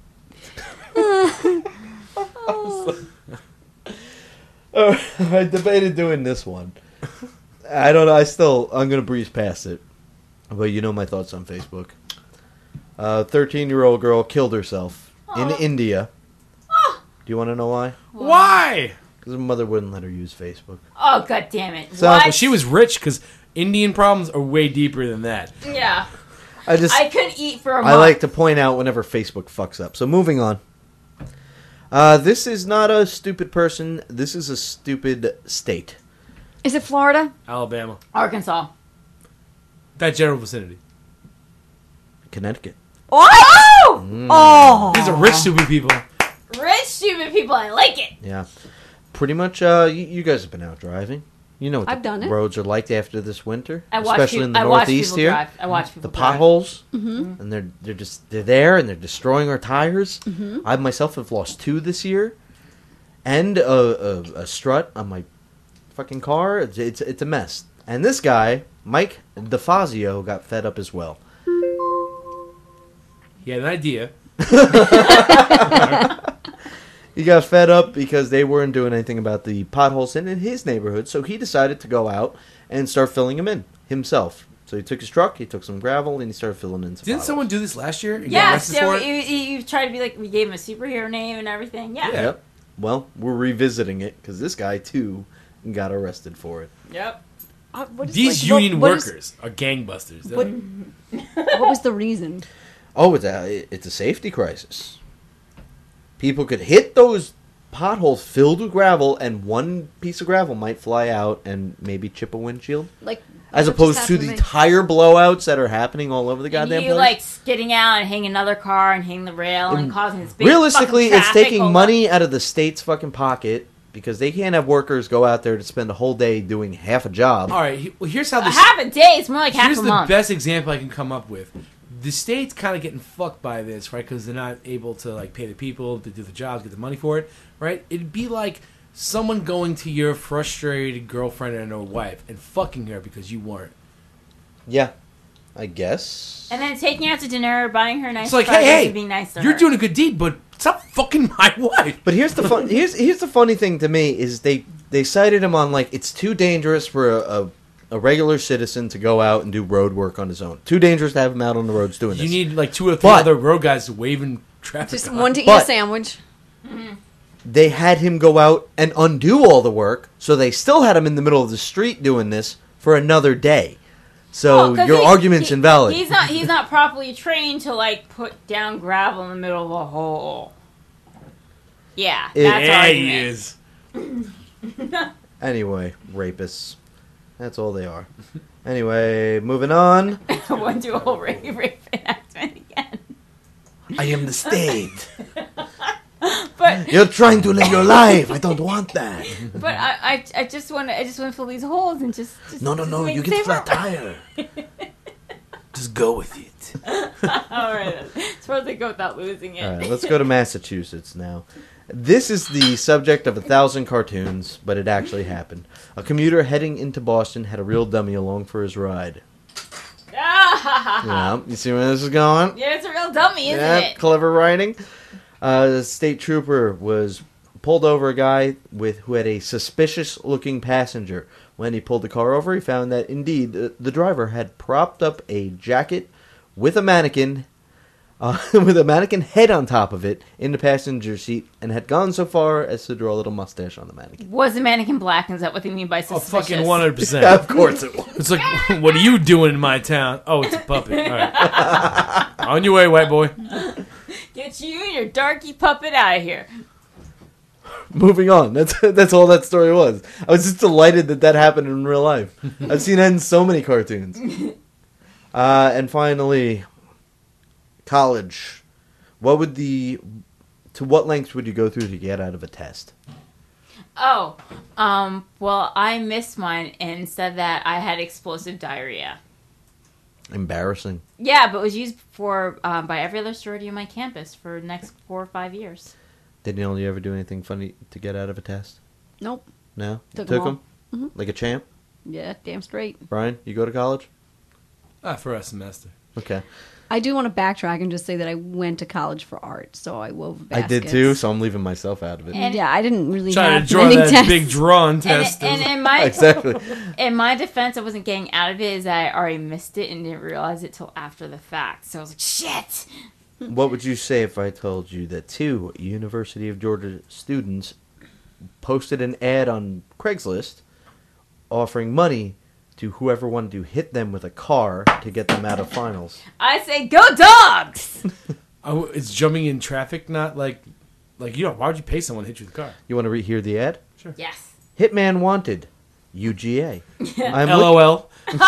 Uh, I debated doing this one. I don't know. I still, I'm going to breeze past it. But you know my thoughts on Facebook. A thirteen-year-old girl killed herself in Aw. India. Do you want to know why? Why? Because her mother wouldn't let her use Facebook. Oh, god damn it. So- what? Well, she was rich because Indian problems are way deeper than that. Yeah. I just, I couldn't eat for a I month. like to point out whenever Facebook fucks up. So moving on. Uh, this is not a stupid person. This is a stupid state. Is it Florida? Alabama. Arkansas. That general vicinity. Connecticut. Oh! Oh! These are rich, stupid people. Rich, stupid people. I like it. Yeah. Pretty much, uh, you, you guys have been out driving. You know what I've the done it. roads are like after this winter. I watch especially people, in the I watch Northeast people here. drive. I watch people The drive. potholes, Mm-hmm. and they're they're just they're there and they're destroying our tires. Mm-hmm. I myself have lost two this year, and a, a, a strut on my fucking car. It's, it's it's a mess. And this guy, Mike DeFazio, got fed up as well. He had an idea. He got fed up because they weren't doing anything about the potholes in his neighborhood, so he decided to go out and start filling them in himself. So he took his truck, he took some gravel, and he started filling in some Didn't potholes. someone do this last year? and get Yeah, arrested so for it? you, you, you tried to be like, we gave him a superhero name and everything. Yeah. Yeah. Yep. Well, we're revisiting it because this guy, too, got arrested for it. Yep. Uh, what is- These like, what- union what is- workers are gangbusters. What, what was the reason? Oh, it's a, it's a safety crisis. People could hit those potholes filled with gravel, and one piece of gravel might fly out and maybe chip a windshield. Like, As what opposed just to happened the me? tire blowouts that are happening all over the And goddamn you place. like skidding out and hitting another car and hitting the rail and, And causing this big Realistically, fucking it's traffic taking holdup. money out of the state's fucking pocket because they can't have workers go out there to spend a whole day doing half a job. All right, he- well, here's how A this. half a day. It's more like half Here's a the month. best example I can come up with. The state's kind of getting fucked by this, right? Because they're not able to like pay the people to do the jobs, get the money for it, right? It'd be like someone going to your frustrated girlfriend and or wife and fucking her because you weren't. Yeah, I guess. And then taking her out to dinner, buying her nice It's like, presents, hey, and being nice to hey, you're her. doing a good deed, but stop fucking my wife. But here's the fun. here's here's the funny thing to me is they they cited him on like it's too dangerous for a, a a regular citizen to go out and do road work on his own. Too dangerous to have him out on the roads doing You this. need like two or three But- other road guys waving traffic. Just on. one to eat But- a sandwich. They had him go out and undo all the work, so they still had him in the middle of the street doing this for another day. So Well, 'cause your he- argument's he- invalid. He's not. He's not properly trained to like put down gravel in the middle of a hole. Yeah, It- that's Yeah, our he argument. is. Anyway, rapists. That's all they are. Anyway, moving on. I want to do a whole rape, rape enactment again. I am the state. But You're trying to live your life. I don't want that. but I, I, I just want to I just want to fill these holes and just, just No, no, just no. make You it get flat safer. tire. Just go with it. All right, as supposed to go without losing it. All right, let's go to Massachusetts now. This is the subject of a thousand cartoons, but it actually happened. A commuter heading into Boston had a real dummy along for his ride. Yeah, you see where this is going? Yeah, it's a real dummy, isn't Yeah, it? clever writing. Uh, the state trooper was pulled over a guy with who had a suspicious-looking passenger. When he pulled the car over, he found that indeed the, the driver had propped up a jacket with a mannequin, uh, with a mannequin head on top of it in the passenger seat, and had gone so far as to draw a little mustache on the mannequin. Was the mannequin black? Is that what they mean by Oh, suspicious? fucking one hundred percent. Of course it was. It's like, what are you doing in my town? Oh, it's a puppet. All right. On your way, white boy. Get you and your darky puppet out of here. Moving on. That's that's all that story was. I was just delighted that that happened in real life. I've seen that in so many cartoons. Uh, and finally, college. What would the to what lengths would you go through to get out of a test? Oh, um, well, I missed mine and said that I had explosive diarrhea. Embarrassing. Yeah, but it was used for um, by every other sorority on my campus for the next four or five years. Did Neil you ever do anything funny to get out of a test? Nope. No? Took 'em Took all. them? Mhm. Like a champ? Yeah, damn straight. Brian, you go to college? Ah, for a semester. Okay. I do want to backtrack and just say that I went to college for art, so I wove I baskets. did too, so I'm leaving myself out of it. And- yeah, I didn't really Trying have to draw many that tests. big drawn And, test. and in my Exactly. in my defense, I wasn't getting out of it. Is I already missed it and didn't realize it till after the fact. So I was like, shit. What would you say if I told you that two University of Georgia students posted an ad on Craigslist offering money to whoever wanted to hit them with a car to get them out of finals? I say, go dogs. Oh, it's jumping in traffic, not like, like you know, why would you pay someone to hit you with a car? You want to rehear the ad? Yes. Hitman wanted, U G A. I'm, look- LOL.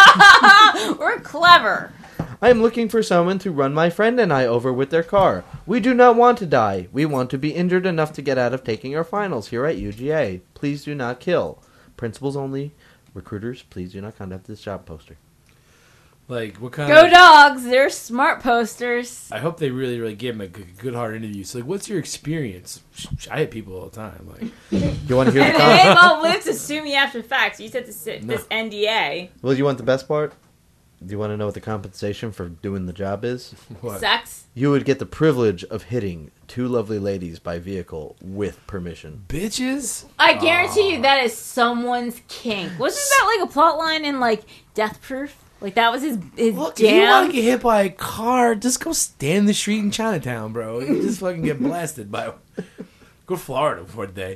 We're clever. I am looking for someone to run my friend and I over with their car. We do not want to die. We want to be injured enough to get out of taking our finals here at U G A. Please do not kill. Principals only. Recruiters, please do not contact this job poster. Like, what kind Go of... dogs. They're smart posters. I hope they really, really give him a good, good hard interview. So, like, what's your experience? I hit people all the time. Like, You want to hear the And con- they've all lived to sue me after facts. You said to sit No. this N D A. Well, you want the best part? Do you want to know what the compensation for doing the job is? what? Sex. You would get the privilege of hitting two lovely ladies by vehicle with permission. Bitches? I guarantee you that is someone's kink. Wasn't that like a plot line in like Death Proof? Like that was his his Look, if you want jam. to get hit by a car, just go stand in the street in Chinatown, bro. You just fucking get blasted by... Go to Florida for a day.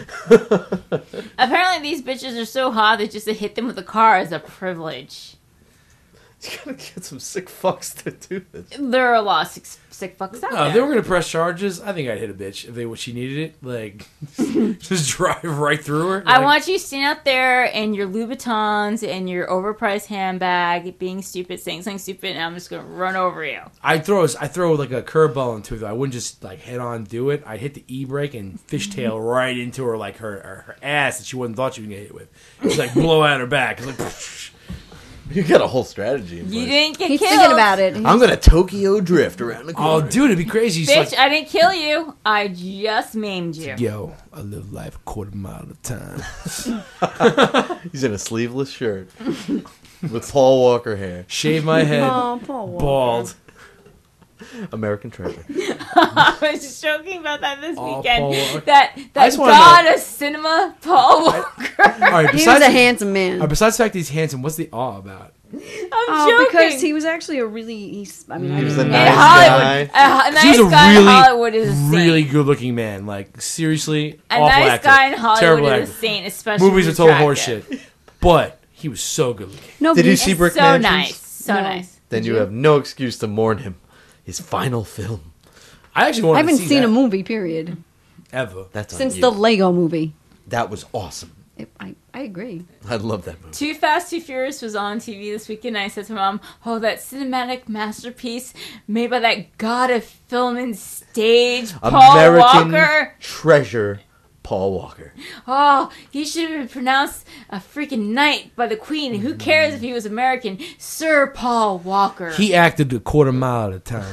Apparently, these bitches are so hot that just to hit them with a car is a privilege. You gotta get some sick fucks to do this. There are a lot of sick, sick fucks out No, if they there. were gonna press charges, I think I'd hit a bitch if they what she needed it. Like, just drive right through her. I Like, want you to stand out there in your Louboutins and your overpriced handbag, being stupid, saying something stupid, and I'm just gonna run over you. I throw I throw like a curveball into it. Though. I wouldn't just like head on do it. I'd hit the e brake and fishtail right into her like her her, her ass that she wouldn't thought she was gonna hit with. It's like blow out her back. It's like. You got a whole strategy in You place. didn't get He's killed. thinking about it. I'm gonna Tokyo drift around the Oh, corner. dude, it'd be crazy. She's Bitch, like, I didn't kill you. I just maimed you. yo, I live life a quarter mile at a time. He's in a sleeveless shirt with Paul Walker hair. Shave my head, Oh, Paul Walker. bald. American treasure. I was just joking about that this Oh, weekend. Paul Walker. That I that just wanna god know- of cinema, Paul Walker. All right, He was besides, a handsome man. uh, besides the fact that he's handsome, what's the awe about? I'm Oh, joking. because he was actually a really. He's. I mean, I He was didn't a know. in nice Hollywood, guy. a, a nice He was a guy really, in Hollywood is a saint. really good-looking man. Like seriously, a awful nice actor. guy in Hollywood Terrible is actor. a saint, especially Movies are if total attractive. horseshit, but he was so good-looking. No, Did but you he- see It's Brick so Mansions? nice, so No. nice. Then Did you you? have no excuse to mourn him. His final film. I actually I wanted haven't to see seen that a movie. Period. ever. That's on Since you. the Lego movie. That was awesome. It, I I agree. I love that movie. Too Fast, Too Furious was on T V this weekend. And I said to Mom, "Oh, that cinematic masterpiece made by that god of film and stage, Paul American Walker. treasure, Paul Walker. Oh, he should have been pronounced a freaking knight by the Queen. Who cares if he was American, Sir Paul Walker?" He acted a quarter mile at a time.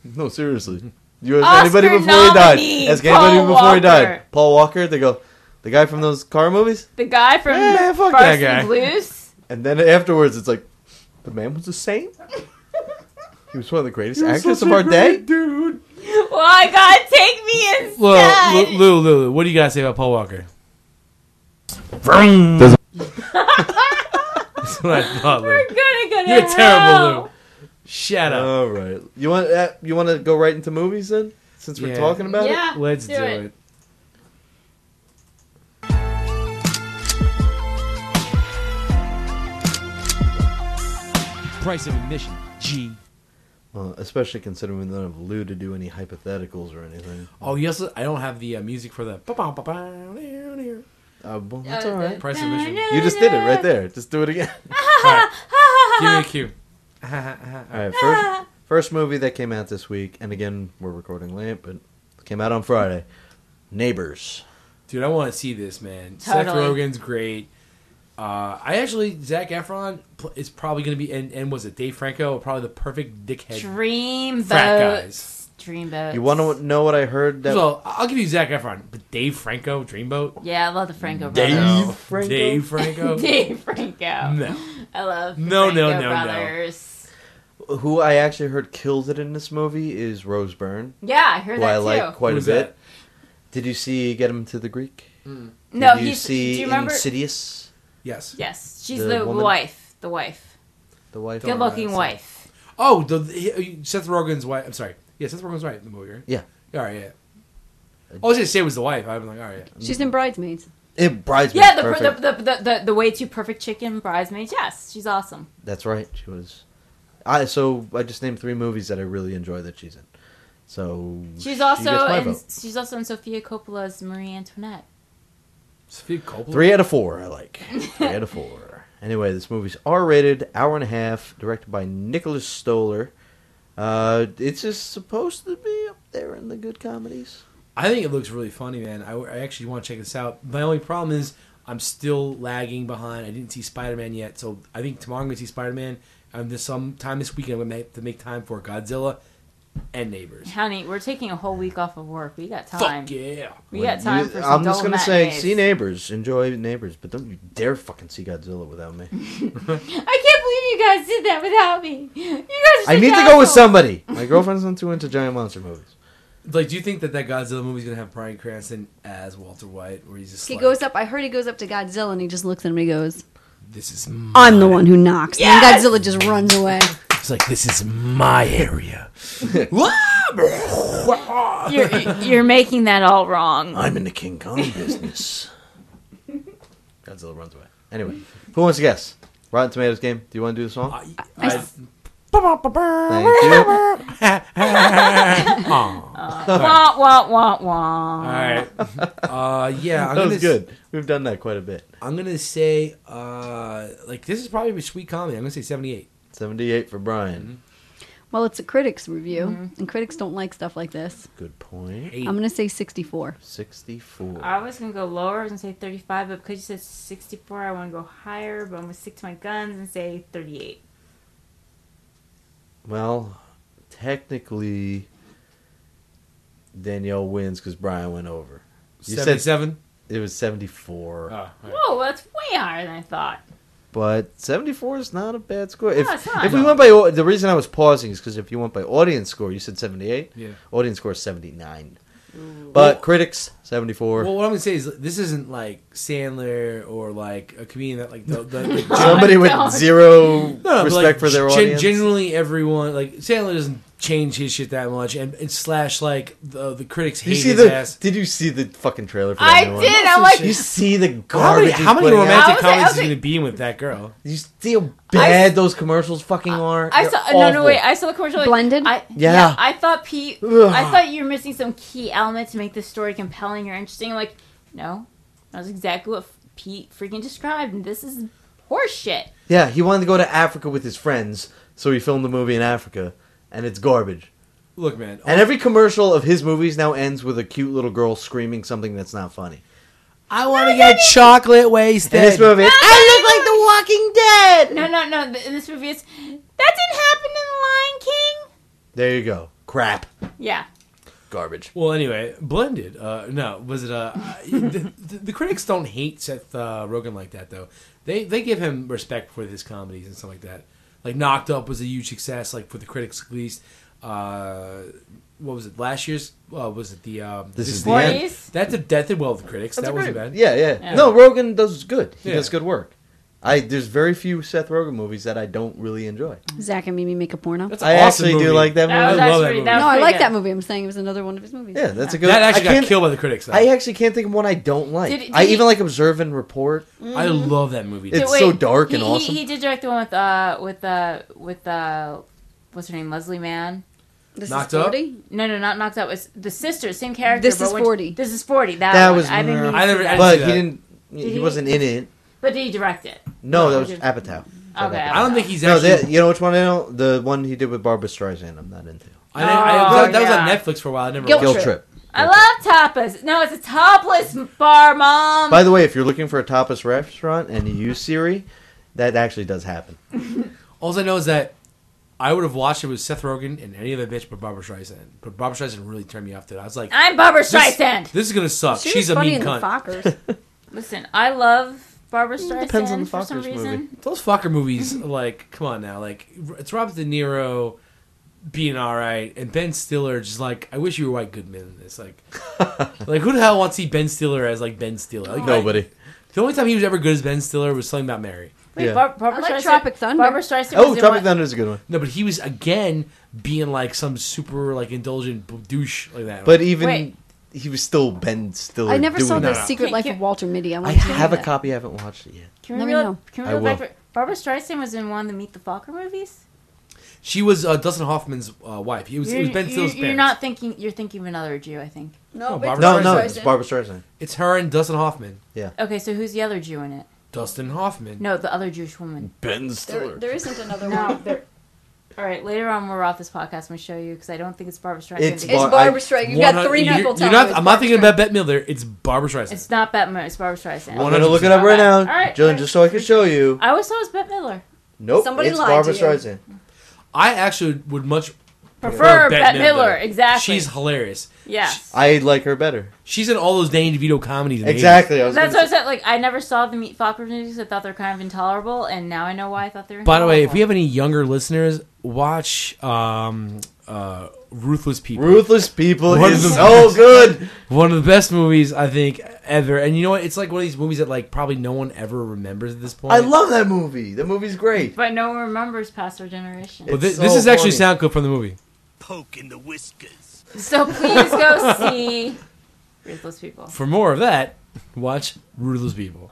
No, seriously. You ask anybody Oscar before he died. nominee, Ask anybody Paul before he died. Walker. Paul Walker. They go, the guy from those car movies. The guy from Yeah, fuck that Varsity guy. Blues. And then afterwards, it's like, the man was a saint. He was one of the greatest actors of our day. dude. Why God take me instead? Well, Lou, Lou, Lou, what do you got to say about Paul Walker? Doesn't- That's what I thought, Lou. We're gonna go to You're hell. terrible, Lou. Shut up. All right. You want uh, you want to go right into movies then? Since we're Yeah. talking about Yeah, Let's do do it. it. Price of admission, G. it. Well, especially considering we don't have Lou to do any hypotheticals or anything. Oh, yes, I don't have the uh, music for the. Uh, well, that's Uh, all right. Price of admission. You just did it right there. Just do it again. Alright, give me a cue. All right. First, first movie that came out this week, and again, we're recording late, but it came out on Friday. Neighbors. Dude, I want to see this, man. Seth Totally. Rogen's great. Uh, I actually, Zac Efron pl- is probably going to be, and, and was it Dave Franco, probably the perfect dickhead. Dreamboats. Frat guys. Dreamboats. You want to know what I heard? That So I'll give you Zac Efron, but Dave Franco, Dreamboat. Yeah, I love the Franco Dave brothers. No. Franco? Dave Franco. Dave Franco. No. I love the No, no, Franco no, no. brothers. Who I actually heard killed it in this movie is Rose Byrne, Yeah, I heard who that I too. like quite Who's a bit. that? Did you see Get Him to the Greek? no, Did you he's. see do you remember? Insidious? Yes. Yes, she's The the, woman? wife. The wife. The wife. Good looking right, wife. Oh, the, the Seth Rogen's wife. I'm sorry. Yeah, Seth Rogen's right in the movie, right? Yeah. All right, yeah. I was going to say it was the wife. I'm like, all right. She's in Bridesmaids. It Bridesmaids. Yeah, the, the, perfect. the, the, the, the way to perfect chicken bridesmaids. Yes, she's awesome. That's right. She was. I so I just named three movies that I really enjoy that she's in. So She's she also gets my in. vote. She's also in Sofia Coppola's Marie Antoinette. Sophia Coppola. Three out of four. I like. Three out of four. Anyway, this movie's R-rated, hour and a half, directed by Nicholas Stoller. Uh, it's just supposed to be up there in the good comedies. I think it looks really funny, man. I, I actually want to check this out. My only problem is I'm still lagging behind. I didn't see Spider-Man yet, so I think tomorrow I'm going to see Spider-Man. And this sometime this weekend I'm going to have to make time for Godzilla and Neighbors. Honey, we're taking a whole week off of work. We got time. Fuck yeah. We got time You- for some I'm just double gonna say, matinees. see Neighbors, enjoy Neighbors, but don't you dare fucking see Godzilla without me. I can't believe you guys did that without me. You guys. Are I such need to go assholes. with somebody. My girlfriend's not too into giant monster movies. Like, do you think that that Godzilla movie's going to have Bryan Cranston as Walter White? Where he's just He like, goes up. I heard he goes up to Godzilla and he just looks at him and he goes, this is my... "I'm the one who knocks." Yes! And then Godzilla just runs away. It's like, this is my area. You're you're making that all wrong. I'm in the King Kong business. Godzilla runs away. Anyway, who wants to guess? Rotten Tomatoes game. Do you want to do the song? I, I, Thank you. Wah wah wah wah. all right. Uh, yeah, I'm That gonna was good. We've done that quite a bit. I'm gonna say, uh, like this is probably a sweet comedy. I'm gonna say seventy-eight. seventy-eight for Brian. Well, it's a critics review, Mm-hmm. and critics don't like stuff like this. Good point. Eight. I'm gonna say sixty-four. sixty-four. I was gonna go lower. I was gonna say thirty-five, but because you said sixty-four, I want to go higher. But I'm gonna stick to my guns and say thirty-eight. Well, technically, Danielle wins because Brian went over. You said seventy-seven. it was seventy-four. Oh, all right. Whoa, that's way higher than I thought. But seventy-four is not a bad score. if it's not. if we went by au- the reason I was pausing is because if you went by audience score, you said seventy-eight. Yeah. Audience score is seventy-nine. But Well- critics seventy-four. Well, what I'm gonna say is this isn't like Sandler or like a comedian that like the, the, the Somebody with don't. zero No, no, but, respect like, for their gen- audience. Genuinely, everyone like Sandler doesn't change his shit that much, and, and slash like the the critics Did you hate see his the? ass. Did you see the fucking trailer for that I new one? did. I'm like, You see the How many, garbage. how many he's putting out? I romantic was like- I comedies was is he like- gonna be in with that girl? You see how bad those commercials fucking are? I They're saw. No, no, awful. wait. I saw the commercial. Like, Blended? I, Yeah. I thought Pete. Ugh. I thought you were missing some key element to make this story compelling or interesting. I'm like, no, that was exactly what Pete freaking described, and this is horse shit. Yeah, he wanted to go to Africa with his friends, so he filmed the movie in Africa, and it's garbage. Look, man. And every commercial of his movies now ends with a cute little girl screaming something that's not funny. I want to get chocolate wasted. In this movie, I look like The Walking Dead. No, no, no. th- In this movie, it's that didn't happen in The Lion King. There you go. crap. Yeah. Garbage. Well, anyway, Blended. Uh, no, was it? Uh, the, the, the critics don't hate Seth uh, Rogen like that, though. They they give him respect for his comedies and stuff like that. Like Knocked Up was a huge success, like for the critics at least. Uh, what was it? Last year's? Uh, was it the? Um, This is the the end. forties? That did, that did well with the critics. That's that wasn't great. bad. Yeah, yeah, Yeah. No, Rogan does good. He Yeah. does good work. I there's very few Seth Rogen movies that I don't really enjoy. Zach and Mimi make a porno. That's an I awesome actually do movie. like that That was movie. I love actually that movie. that was no, I pretty like good. that movie. I'm saying it was another one of his movies. Yeah, that's a good. That actually I got can't- killed by the critics. Though. I actually can't think of one I don't like. Did- did I he- even like Observe and Report. I love that movie. It's Wait, so dark and he, awesome. He, he did direct the one with uh with uh with uh what's her name, Leslie Mann. This Knocked is Up? forty. No, no, not Knocked Up. It's the sisters, same character. This but is when- forty. This is forty. That, That one. was- I didn't. mean to I never- see I that. didn't But see he that. didn't. He, he? wasn't in it. But did he direct it? No, No, that he was didn't. Apatow. Okay. I don't think he's No, actually. that, you know which one I know? The one he did with Barbara Streisand. I'm not into. I, didn't- I, Oh, that, that was on yeah. Netflix for a while. I never Guilt watched Guilt it. Trip. Trip. I love tapas. No, it's a topless bar, mom. By the way, if you're looking for a tapas restaurant and you use Siri, that actually does happen. All I know is that I would have watched it with Seth Rogen and any other bitch but Barbara Streisand. But Barbara Streisand really turned me off to it. I was like, I'm Barbara this, Streisand. this is gonna suck. She She's was a funny mean in cunt. the Fockers. Listen, I love Barbara Streisand depends on the for some Fockers reason. movie. Those fucker movies, like, come on now, like it's Robert De Niro being all right, and Ben Stiller just like, I wish you were White Goodman in this. Like, like who the hell wants to see Ben Stiller as like Ben Stiller? Like, Nobody. I- the only time he was ever good as Ben Stiller was something about Mary. Wait, Yeah. Bar- Barbara I like Streisand. Tropic Thunder. Barbara Streisand. Oh, was in Tropic what- Thunder is a good one. No, but he was again being like some super like indulgent b- douche like that. But even Wait. he was still Ben Stiller. I never doing saw it. The No, no. Secret Can- Life can- of Walter Mitty. I, I want to have a that. copy. I haven't watched it yet. Can we Let me reel, know. can we I reel will. back? Barbara Streisand was in one of the Meet the Fokker movies. she was uh, Dustin Hoffman's uh, wife. He was, it was Ben Stiller's you're, you're parents. not thinking. You're thinking of another Jew, I think. No, No, it's Barbara No, Barbara no, Streisand. it's Barbara Streisand. It's her and Dustin Hoffman. Okay, so who's the other Jew in it? Dustin Hoffman. No, the other Jewish woman. Ben There, there isn't another No, one. there. All right, later on when we're off this podcast, I'm gonna show you because I don't think it's Barbara Streisand. It's It's Bar- Barbara I- Streisand. You've one got three hundred people you're, telling you're not, me it's I'm not Barbara thinking Streisand. about Bette Midler. It's Barbara Streisand. It's not Bette Midler. It's Barbara Streisand. I'm gonna look it up right now, All right, Jillian, all right. just so I can show you. I always thought it was Bette Midler. Nope, Somebody it's lied Barbara to you. Streisand. I actually would much Prefer Bette Bette Midler, exactly. She's hilarious. Yes. I like her better. She's in all those Danny DeVito comedies. in the Exactly. I was That's gonna what I said. Like, I never saw the Meet Fokker movies. I thought they're kind of intolerable, and now I know why I thought they were. By the way, if we intolerable. have any younger listeners, watch um, uh, Ruthless People. Ruthless People One is of the- so good. One of the best movies I think ever. And you know what? It's like one of these movies that like probably no one ever remembers at this point. I love that movie. The movie's great. But no one remembers past our generation. But thi- It's this so is actually funny. sound clip from the movie. Poke in the whiskers. So please go see Ruthless People. For more of that, watch Ruthless People.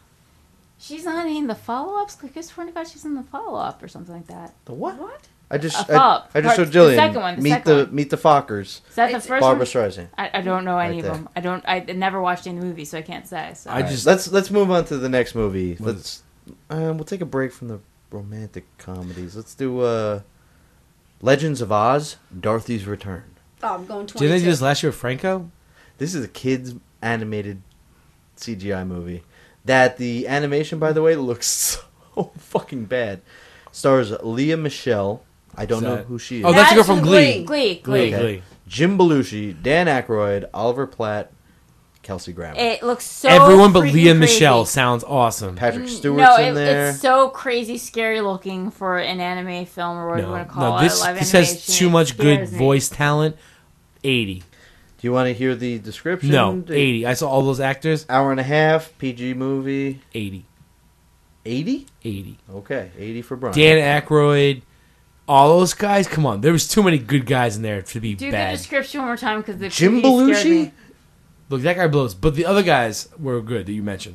She's not in the follow-ups. I just forgot she's in the follow-up or something like that. The what? What? I just A I, follow-up. I just Part- showed the Jillian. second one, the meet second the one. Meet the Fockers. Is that the It's first Barbara one? Streisand. I, I don't know any Right of there. them. I don't. I never watched any movies, so I can't say. So. I All right, just- let's let's move on to the next movie. What Let's um, we'll take a break from the romantic comedies. Let's do uh, Legends of Oz: Dorothy's Return. Oh, I'm going Did they do twenty-two. this last year with Franco? This is a kids animated C G I movie. That the animation, by the way, looks so fucking bad. Stars Leah Michelle. I don't Is know that- who she is. Oh, that's the girl from from Glee. Glee. Glee, Glee. Glee, Glee. Jim Belushi, Dan Aykroyd, Oliver Platt, Kelsey Grammer, It looks so. Everyone but freaking Leah crazy. Michelle sounds awesome. Patrick Mm, Stewart's no, in it, there. it's so crazy, scary looking for an anime film or whatever you No, want to call no, it. this live this animation. has too It much good scares me. voice talent. eighty. Do you want to hear the description? No, The eighty. I saw all those actors. Hour and a half, P G movie. eighty. eighty? eighty. Okay, eighty for Brian. Dan Aykroyd. All those guys. Come on. There was too many good guys in there to be Do the bad. description one more time because the Jim preview scared Belushi? me. Look, that guy blows. But the other guys were good that you mentioned.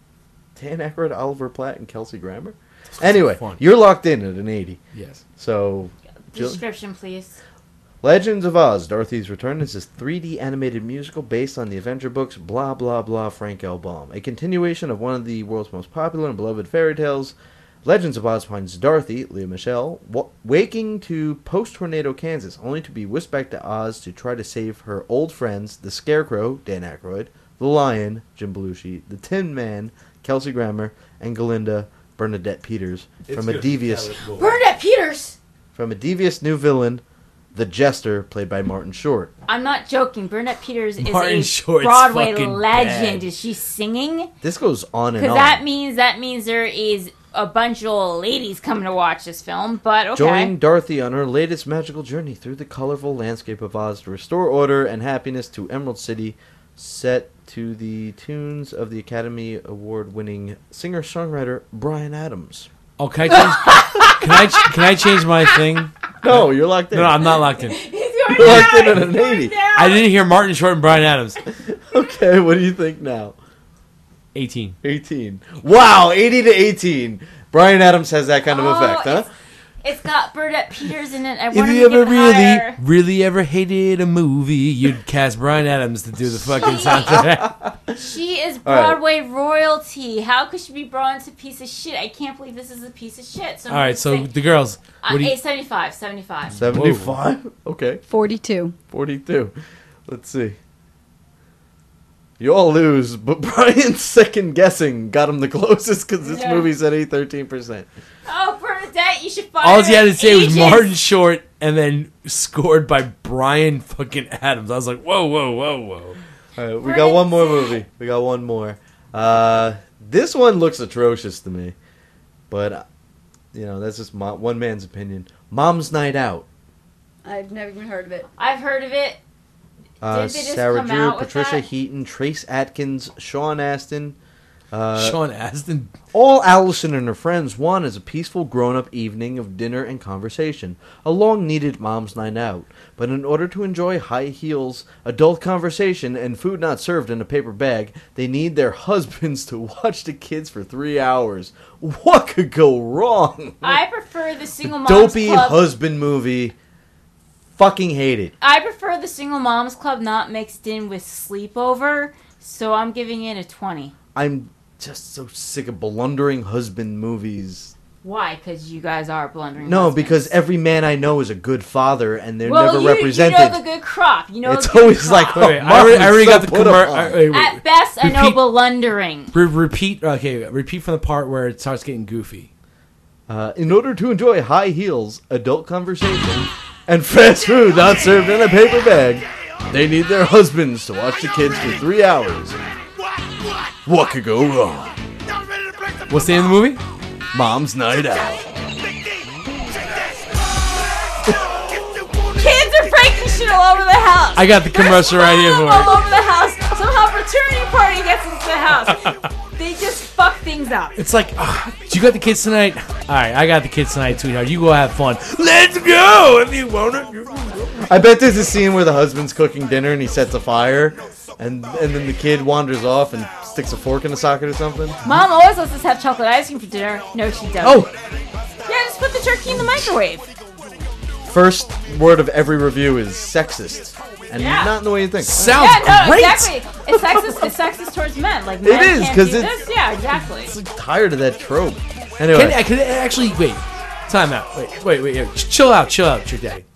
Dan Aykroyd, Oliver Platt, and Kelsey Grammer. Anyway, Fun. you're locked in at an eighty. Yes. So, Jill- Description, please. Legends of Oz: Dorothy's Return is a three D animated musical based on the adventure books Blah Blah Blah Frank L. Baum, a continuation of one of the world's most popular and beloved fairy tales. Legends of Oz finds Dorothy, Leah Michelle, wa- waking to post-tornado Kansas, only to be whisked back to Oz to try to save her old friends, the Scarecrow, Dan Aykroyd, the Lion, Jim Belushi, the Tin Man, Kelsey Grammer, and Galinda, Bernadette Peters, from a devious Bernadette Peters. from a devious new villain, the Jester, played by Martin Short. I'm not joking. Bernadette Peters is Martin a Short's Broadway fucking legend. bad. Is she singing? This goes on and Because on. that means that means there is a bunch of old ladies coming to watch this film. But okay. Join Dorothy on her latest magical journey through the colorful landscape of Oz to restore order and happiness to Emerald City, set to the tunes of the Academy Award-winning singer-songwriter Bryan Adams. Oh, can I change? can I ch- can I change my thing? No, you're locked in. No, no, I'm not locked in. He's going You're locked in down. at an He's going eighty. down. I didn't hear Martin Short and Bryan Adams. Okay, what do you think now? eighteen. eighteen. Wow, eighty to eighteen. Bryan Adams has that kind of Oh, effect, huh? It's, it's got Bernadette Peters in it. I If wanted you to ever give it really, higher. really ever hated a movie, you'd cast Bryan Adams to do the fucking soundtrack. She is All right. Broadway royalty. How could she be brought into a piece of shit? I can't believe this is a piece of shit. So I'm All right, gonna so say, the girls. uh, What do you? eight seventy-five, seventy-five. seventy-five? Okay, forty-two. forty-two. Let's see. You all lose, but Brian's second guessing got him the closest because this Yeah. movie's at eight thirteen percent. Oh, Bernadette, you should fire All he had to an say was agent. Martin Short, and then scored by Bryan fucking Adams. I was like, whoa, whoa, whoa, whoa. All right, we got one more movie. We got one more. Uh, this one looks atrocious to me, but uh, you know that's just my, one man's opinion. Mom's Night Out. I've never even heard of it. I've heard of it. Uh, Did they just Sarah come Drew, out with Patricia that? Heaton, Trace Atkins, Sean Astin. Uh, Sean Astin. All Allison and her friends want is a peaceful grown-up evening of dinner and conversation, a long-needed mom's night out. But in order to enjoy high heels, adult conversation, and food not served in a paper bag, they need their husbands to watch the kids for three hours. What could go wrong? I prefer the single moms Dopey club. husband movie. Fucking hate it. I prefer the single moms club not mixed in with sleepover. So I'm giving it a twenty. I'm just so sick of blundering husband movies. Why? Because you guys are blundering. No, husbands. because every man I know is a good father, and they're well, never you, represented. you know the good crop. You know It's the good always crop. like, Wait, wait, Oh, I already, I Mom, already so got the put commercial. upon. At best, I know Repeat. blundering. Re- repeat. Okay, repeat from the part where it starts getting goofy. Uh, in order to enjoy high heels, adult conversation, and fast food not served in a paper bag, they need their husbands to watch the kids for three hours. What could go wrong? What's the name of the movie? Mom's Night Out. Kids are breaking shit all over the house. I got the commercial right here for all it. over the house. Somehow, fraternity party gets into the house. They just fuck things up. It's like, ah, you got the kids tonight? All right, I got the kids tonight, sweetheart. You go have fun. Let's go if you want to. I bet there's a scene where the husband's cooking dinner and he sets a fire, and and then the kid wanders off and sticks a fork in the socket or something. Mom always lets us have chocolate ice cream for dinner. No, she doesn't. Oh, Yeah, just put the turkey in the microwave. first word of every review is sexist, and Yeah. not in the way you think. Sounds Yeah, no, great. exactly. It's sexist. It's sexist towards men. Like men is, can't 'cause do it's- this. Yeah, exactly. I'm tired of that trope. Anyway, Can, I can actually wait. Time out. Wait, wait, wait. wait. Chill out, chill out, Trick Daddy.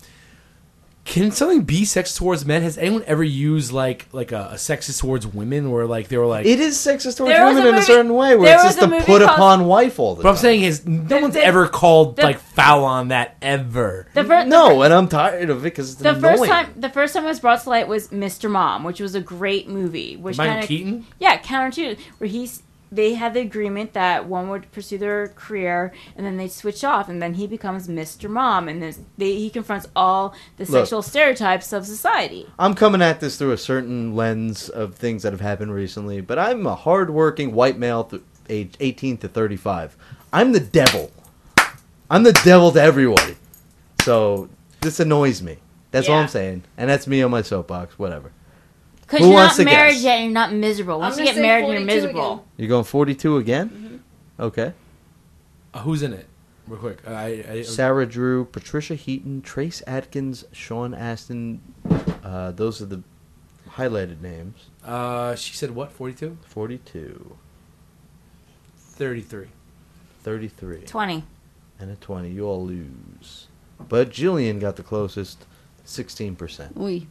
Can something be sexist towards men? Has anyone ever used like like a, a sexist towards women, where like they were like? it is sexist towards There was women a in a movie- certain way, where there it's was just a a movie put called- upon wife all the What I'm time. saying is, no The- one's the- ever called the- like foul on that ever. The, fir- the No, and I'm tired of it because it's The annoying. first time, the first time it was brought to light was Mister Mom, which was a great movie. Which Michael kind of Keaton? yeah, counter to where he's they had the agreement that one would pursue their career and then they switch off, and then he becomes Mister Mom, and then they, he confronts all the Look. sexual stereotypes of society. I'm coming at this through a certain lens of things that have happened recently, but I'm a hardworking white male, th- age eighteen to thirty-five. I'm the devil. I'm the devil to everybody. So this annoys me. That's all Yeah. I'm saying, and that's me on my soapbox. Whatever. Because Who you're wants not to married guess? yet, and you're not miserable. Once you gonna get say married, you're forty-two miserable. again. You going forty-two again? Mm-hmm. Okay. Uh, who's in it? Real quick. I, I, Sarah Drew, Patricia Heaton, Trace Atkins, Sean Astin. Uh, those are the highlighted names. uh, she said what? forty-two? forty-two, thirty-three. thirty-three, Twenty. and a twenty. You all lose. But Jillian got the closest, sixteen percent. We.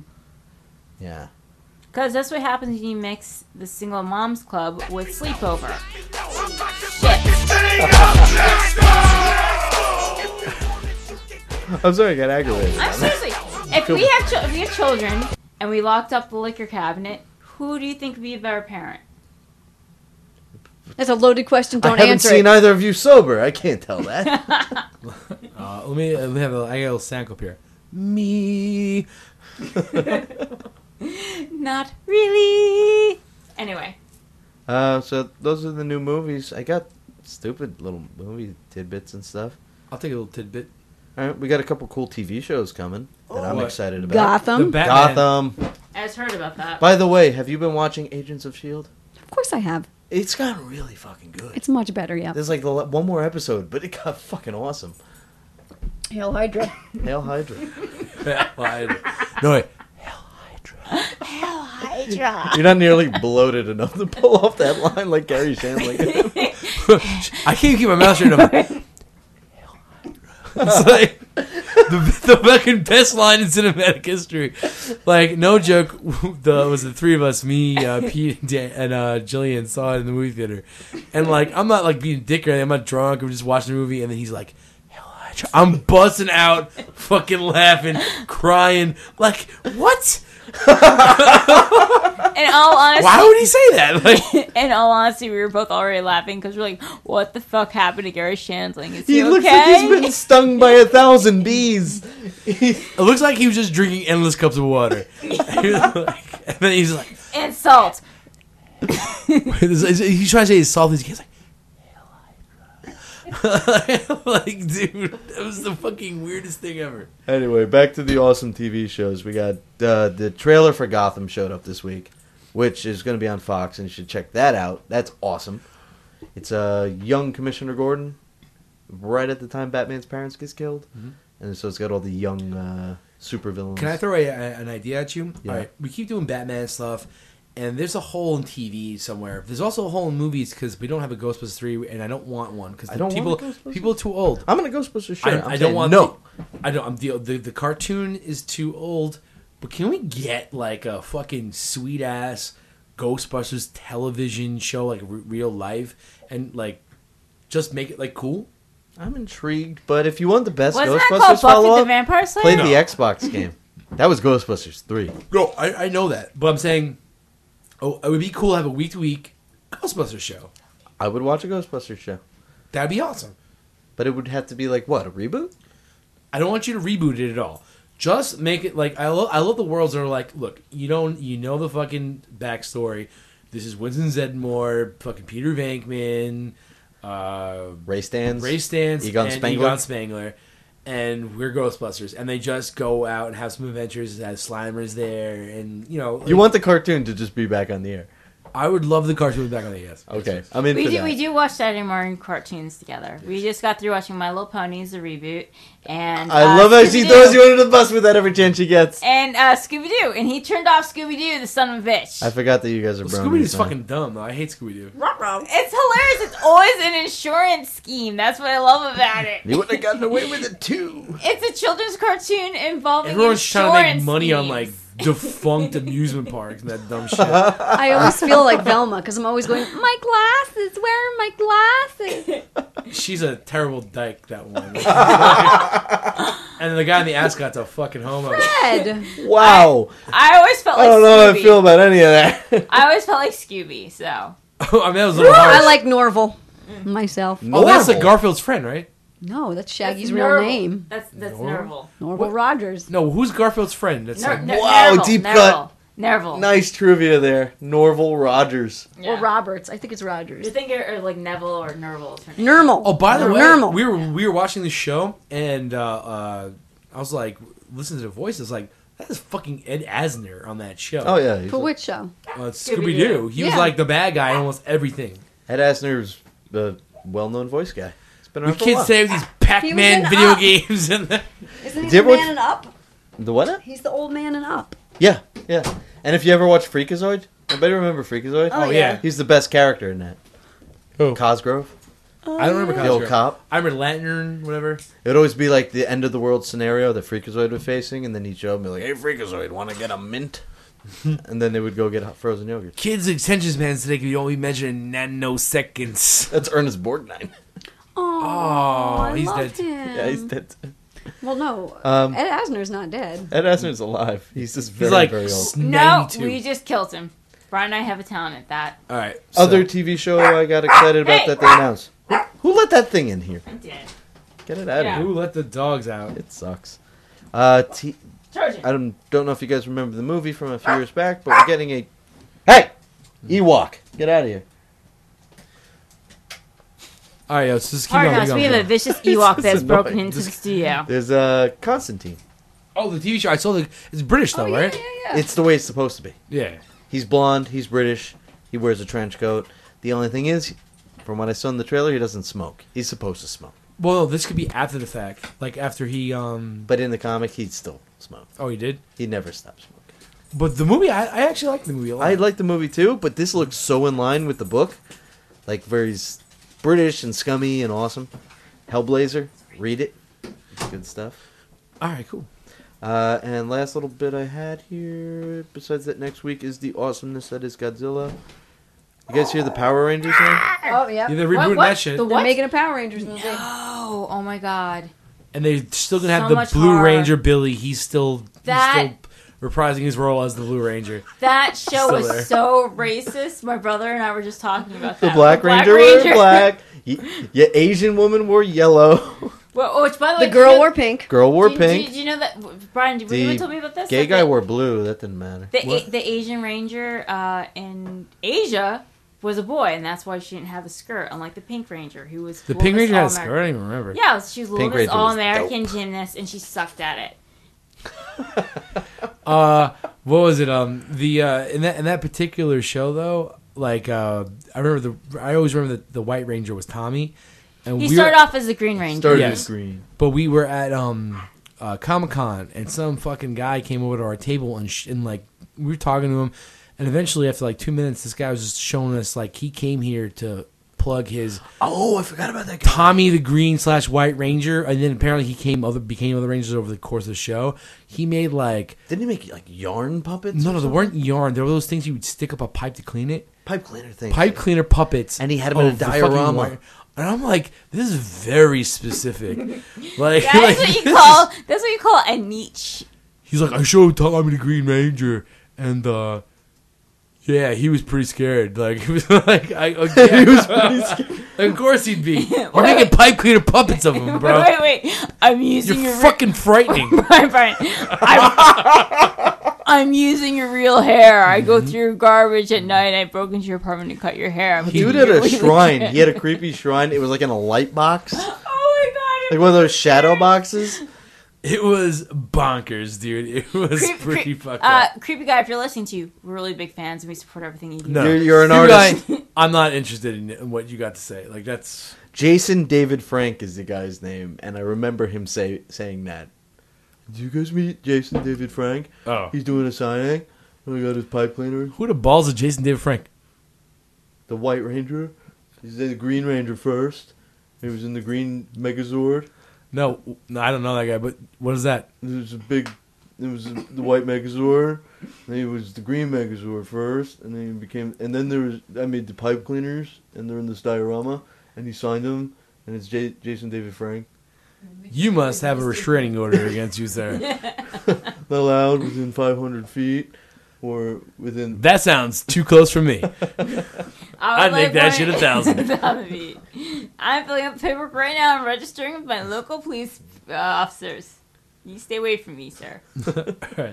Yeah. Because that's what happens when you mix the single moms club with sleepover. I'm sorry, I got aggravated. I'm seriously, cool. we have chil- we have children, and we locked up the liquor cabinet. Who do you think would be a better parent? That's a loaded question. Don't I haven't answer seen it. either of you sober. I can't tell that. Uh, let me. Let me have a. I got a little sample up here. Me. Not really. Anyway, uh, so those are the new movies. I got stupid little movie tidbits and stuff. I'll take a little tidbit. All right, we got a couple cool T V shows coming that I'm What? excited about. Gotham. The Batman. Gotham. I just heard about that. By the way, have you been watching Agents of S H I E L D? Of course I have. It's gotten really fucking good. It's much better, yeah. There's like the le- one more episode, but it got fucking awesome. Hail Hydra. Hail Hydra. No wait. You're not nearly bloated enough to pull off that line like Gary Shandling. I can't keep my mouth shut. I'm like, it's like the, the fucking best line in cinematic history. Like, no joke. The was the three of us, me, uh, Pete, and, Dan, and uh, Jillian saw it in the movie theater, and like I'm not like being a dick or anything. I'm not drunk. I'm just watching the movie, and then he's like, "Hell, Hydra." I'm busting out, fucking laughing, crying. Like, what? In all honesty, Why would he say that? Like, in all honesty, we were both already laughing because we're like, "What the fuck happened to Gary Shandling? Is he, He okay?" looks like he's been stung by a thousand bees. it looks like he was just drinking endless cups of water. Like, and then he's like, And salt. he's trying to say he's salty. He's like, like, dude, that was the fucking weirdest thing ever. Anyway, back to the awesome T V shows. We got uh, the trailer for Gotham showed up this week, which is going to be on Fox, and you should check that out. That's awesome. It's a uh, young Commissioner Gordon, right at the time Batman's parents gets killed, Mhm. and so it's got all the young uh, supervillains. Can I throw a, a, an idea at you? Yeah. All right, we keep doing Batman stuff, and there's a hole in T V somewhere. There's also a hole in movies because we don't have a Ghostbusters three, and I don't want one because I don't people want a Ghostbusters? people are too old. I'm going to Ghostbusters shit. I, I'm I don't saying want no. The, I don't. I'm the, the the cartoon is too old. But can we get like a fucking sweet ass Ghostbusters television show, like re- real life, and like just make it like cool? I'm intrigued, but if you want the best Wasn't that Ghostbusters called Buffy follow the up, Vampire Slayer? play No. the Xbox game. That was Ghostbusters three. No, I, I know that, but I'm saying, oh, it would be cool to have a week to week Ghostbusters show. I would watch a Ghostbusters show, That'd be awesome. but it would have to be like what, a reboot? I don't want you to reboot it at all. Just make it like I love. I love the worlds that are like, look, you don't, you know the fucking backstory. This is Winston Zedmore, fucking Peter Venkman, uh, Ray Stans, Ray Stans, Egon and Spengler. Egon Spengler, and we're Ghostbusters, and they just go out and have some adventures. Have Slimer's there, and you know, You like, want the cartoon to just be back on the air? I would love the cartoon back on the yes. Okay, I'm in We for do, that. we do watch Saturday morning cartoons together. We just got through watching My Little Ponies, the reboot, and I uh, love how she Scooby-Doo. throws you under the bus with that every chance she gets. And uh, Scooby Doo, and he turned off Scooby Doo, the son of a bitch. I forgot that you guys are Well, bronies. Scooby Doo's now. fucking dumb though. I hate Scooby Doo. It's hilarious. It's always an insurance scheme. That's what I love about it. You wouldn't have gotten away with it too. It's a children's cartoon involving Everyone's insurance trying to make money on schemes. like defunct amusement parks and that dumb shit. I always feel like Velma because I'm always going, my glasses, where are my glasses? She's a terrible dyke, that one. And the guy in the ascot's a fucking homo. Ed. Wow. I always felt like I don't know how I Scooby. feel about any of that. I always felt like Scooby. So I mean, that was a little harsh. I like Norval myself. Oh, that's like Normal. Garfield's friend, right? No, that's Shaggy's That's real Nerval. name. That's that's Nerval? Nerval. Norval Rogers. No, who's Garfield's friend? That's Ner- like, Ner- Wow, Nerval. deep Nerval. cut. Nerval. Nice trivia there. Norval Rogers. Yeah. Or Roberts. I think it's Rogers. You think you're like Neville or Nerval? is her name. Nermal. oh, by the Or way, Nermal. we were we were watching the show, and uh, uh, I was like, listening to the voices, like that is fucking Ed Asner on that show. Oh yeah. he's For a- which show? uh, Scooby Scooby-Doo. Doo. He was Yeah. like the bad guy in almost everything. Ed Asner's the well-known voice guy. It's been We around for a kids while. say with these He Pac-Man was in video Up. games and that. Isn't he Did you the ever man watch- in Up? The what? He's the old man in Up. Yeah, yeah. And if you ever watch Freakazoid, anybody remember Freakazoid? Oh, Oh, yeah. yeah. He's the best character in that. Who? Cosgrove, I don't remember the old Cosgrove. cop. I remember Lantern, whatever. It would always be like the end of the world scenario that Freakazoid was facing, and then he'd show up and be like, "Hey, Freakazoid, want to get a mint?" And then they would go get hot frozen yogurt. Kids' attention spans today can be only measured in nanoseconds. That's Ernest Borgnine. Oh, Oh, I he's loved dead. him. Yeah, he's dead. Well, no. Um, Ed Asner's not dead. Ed Asner's alive. He's just very, He's like very old. No, ninety-two. we just killed him. Brian and I have a talent at that. All right. So, Other T V show I got excited about Hey! that they announced. Who, who let that thing in here? I did. Get it out Yeah. of who here. let the dogs out? It sucks. Uh, t- Trojan. I don't, don't know if you guys remember the movie from a few years back, but we're getting a... Hey! Ewok! Get out of here. All right, yo, so just keep Hard going. enough. keep We going, have a keep vicious It's Ewok just that's broken annoying. into the Just- studio. There's uh, Constantine. going. Oh, the T V show. I saw the. It's British though, Oh, yeah, right? yeah, yeah. It's the way it's supposed to be. Yeah. He's blonde, he's British, he wears a trench coat. The only thing is, from what I saw in the trailer, he doesn't smoke. He's supposed to smoke. Well, no, this could be after the fact, like after he. um But in the comic, he'd still smoke. Oh, he did. He never stopped smoking. But the movie, I, I actually like the movie a lot. I like the movie too, but this looks so in line with the book. Like, very s- British and scummy and awesome. Hellblazer, read it. It's good stuff. All right, cool. Uh, and last little bit I had here, besides that next week, is the awesomeness that is Godzilla. You guys hear the Power Rangers now? Oh, yeah. Yeah, they're What, rebooting what? that shit, The They're what? making a Power Rangers movie. Oh, oh my god. and they're still gonna have So the much Blue horror. Ranger Billy. He's still That- he's still reprising his role as the Blue Ranger. That show Still was there. so racist. My brother and I were just talking about The that. Black Ranger wore black. Y- Yeah, Asian woman wore yellow. Well, which, by the way, The girl do you, wore pink. Girl wore do, pink. Do, do you know that, Brian? Did The you even tell me about this? Gay That guy the, wore blue. That didn't matter. the, What? A, the Asian Ranger uh, in Asia was a boy, and that's why she didn't have a skirt, unlike the Pink Ranger, who was The Little Pink Miss Ranger had a All-American. skirt. I don't even remember. Yeah, she was Pink Little Miss Ranger was All American dope. gymnast, and she sucked at it. Uh, what was it? Um, the uh, in that in that particular show though, like uh, I remember the I always remember that the White Ranger was Tommy, and He we started were, off as the Green Ranger. Started Yes. as green. but we were at um uh, Comic Con, and some fucking guy came over to our table and sh- and like we were talking to him, and eventually after like two minutes, this guy was just showing us like he came here to plug his Oh, I forgot about that guy. Tommy the Green slash White Ranger, and then apparently he came other became other Rangers over the course of the show. He made like Didn't he make like yarn puppets? no, or no, they something? weren't yarn. There were those things you would stick up a pipe to clean it. pipe cleaner thing. Pipe cleaner puppets, And he had 'em in a of the fucking diorama. White- And I'm like, this is very specific. Like, That's like, what you this call. is- That's what you call a niche. he's like, I showed Tommy the Green Ranger, and uh, yeah, he was pretty scared. Like, he was like, I, okay. he was pretty scared. Of course he'd be. You're Wait, making pipe cleaner puppets of him, bro. Wait, wait, wait. I'm using You're your fucking frightening. Brian, Brian, I'm, I'm using your real hair. I Mm-hmm. go through garbage at night. I broke into your apartment to cut your hair. I'm Dude giving had you a really shrine. legit- He had a creepy shrine. It was like in a light box, Oh my god! like one of those shadow boxes. It was bonkers, dude. It was Creep- pretty creep- fucked uh, up. creepy guy, if you're listening to you, we're really big fans and we support everything you do. No, You're- you're an Creepy artist. Guy, I'm not interested in, in what you got to say. Like, that's Jason David Frank is the guy's name, and I remember him say saying that. Did you guys meet Jason David Frank? oh. He's doing a signing. We got his pipe cleaner. Who the balls of Jason David Frank? The White Ranger. He's the Green Ranger first. He was in the Green Megazord. No, no, I don't know that guy. But what is that? There was a big. It was the White Megazord. Then he was the Green Megazord first, and then he became. And then there was. I made the pipe cleaners, and they're in this diorama, and he signed them, and it's J- Jason David Frank. You must have a restraining order against you, sir. Not allowed within five hundred feet, or within. That sounds too close for me. I would I'd make that one- shit a thousand. That would be- I'm filling out the paperwork right now and registering with my local police uh, officers. You stay away from me, sir. all right,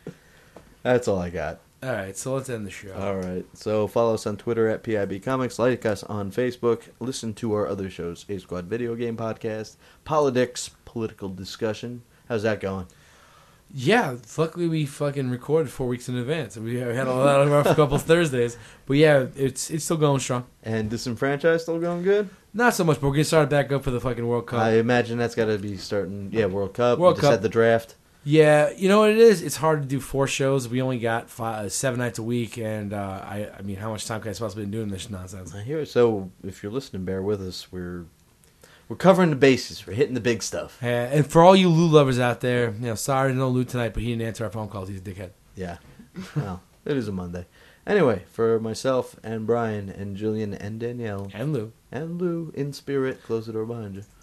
That's all I got. all right. So let's end the show. All right. So follow us on Twitter at P I B Comics. Like us on Facebook. Listen to our other shows: A Squad Video Game Podcast, Politics, Political Discussion. How's that going? Yeah, luckily we fucking recorded four weeks in advance. We had a lot of rough couple Thursdays, but yeah, it's it's still going strong. And Disenfranchised still going good? Not so much, but we're gonna start back up for the fucking World Cup. I imagine that's got to be starting. Yeah, World Cup. World we just Cup. had the draft. Yeah, you know what it is? It's hard to do four shows. We only got five, uh, seven nights a week, and uh, I, I mean, how much time can I possibly be doing this nonsense? I hear it. So if you're listening, bear with us. We're we're covering the bases. We're hitting the big stuff. Uh, and for all you Lou lovers out there, you know, sorry no Lou tonight, but he didn't answer our phone calls. He's a dickhead. Yeah. Well, it is a Monday. Anyway, for myself and Brian and Julian and Danielle And Lou. and Lou in spirit, close the door behind you.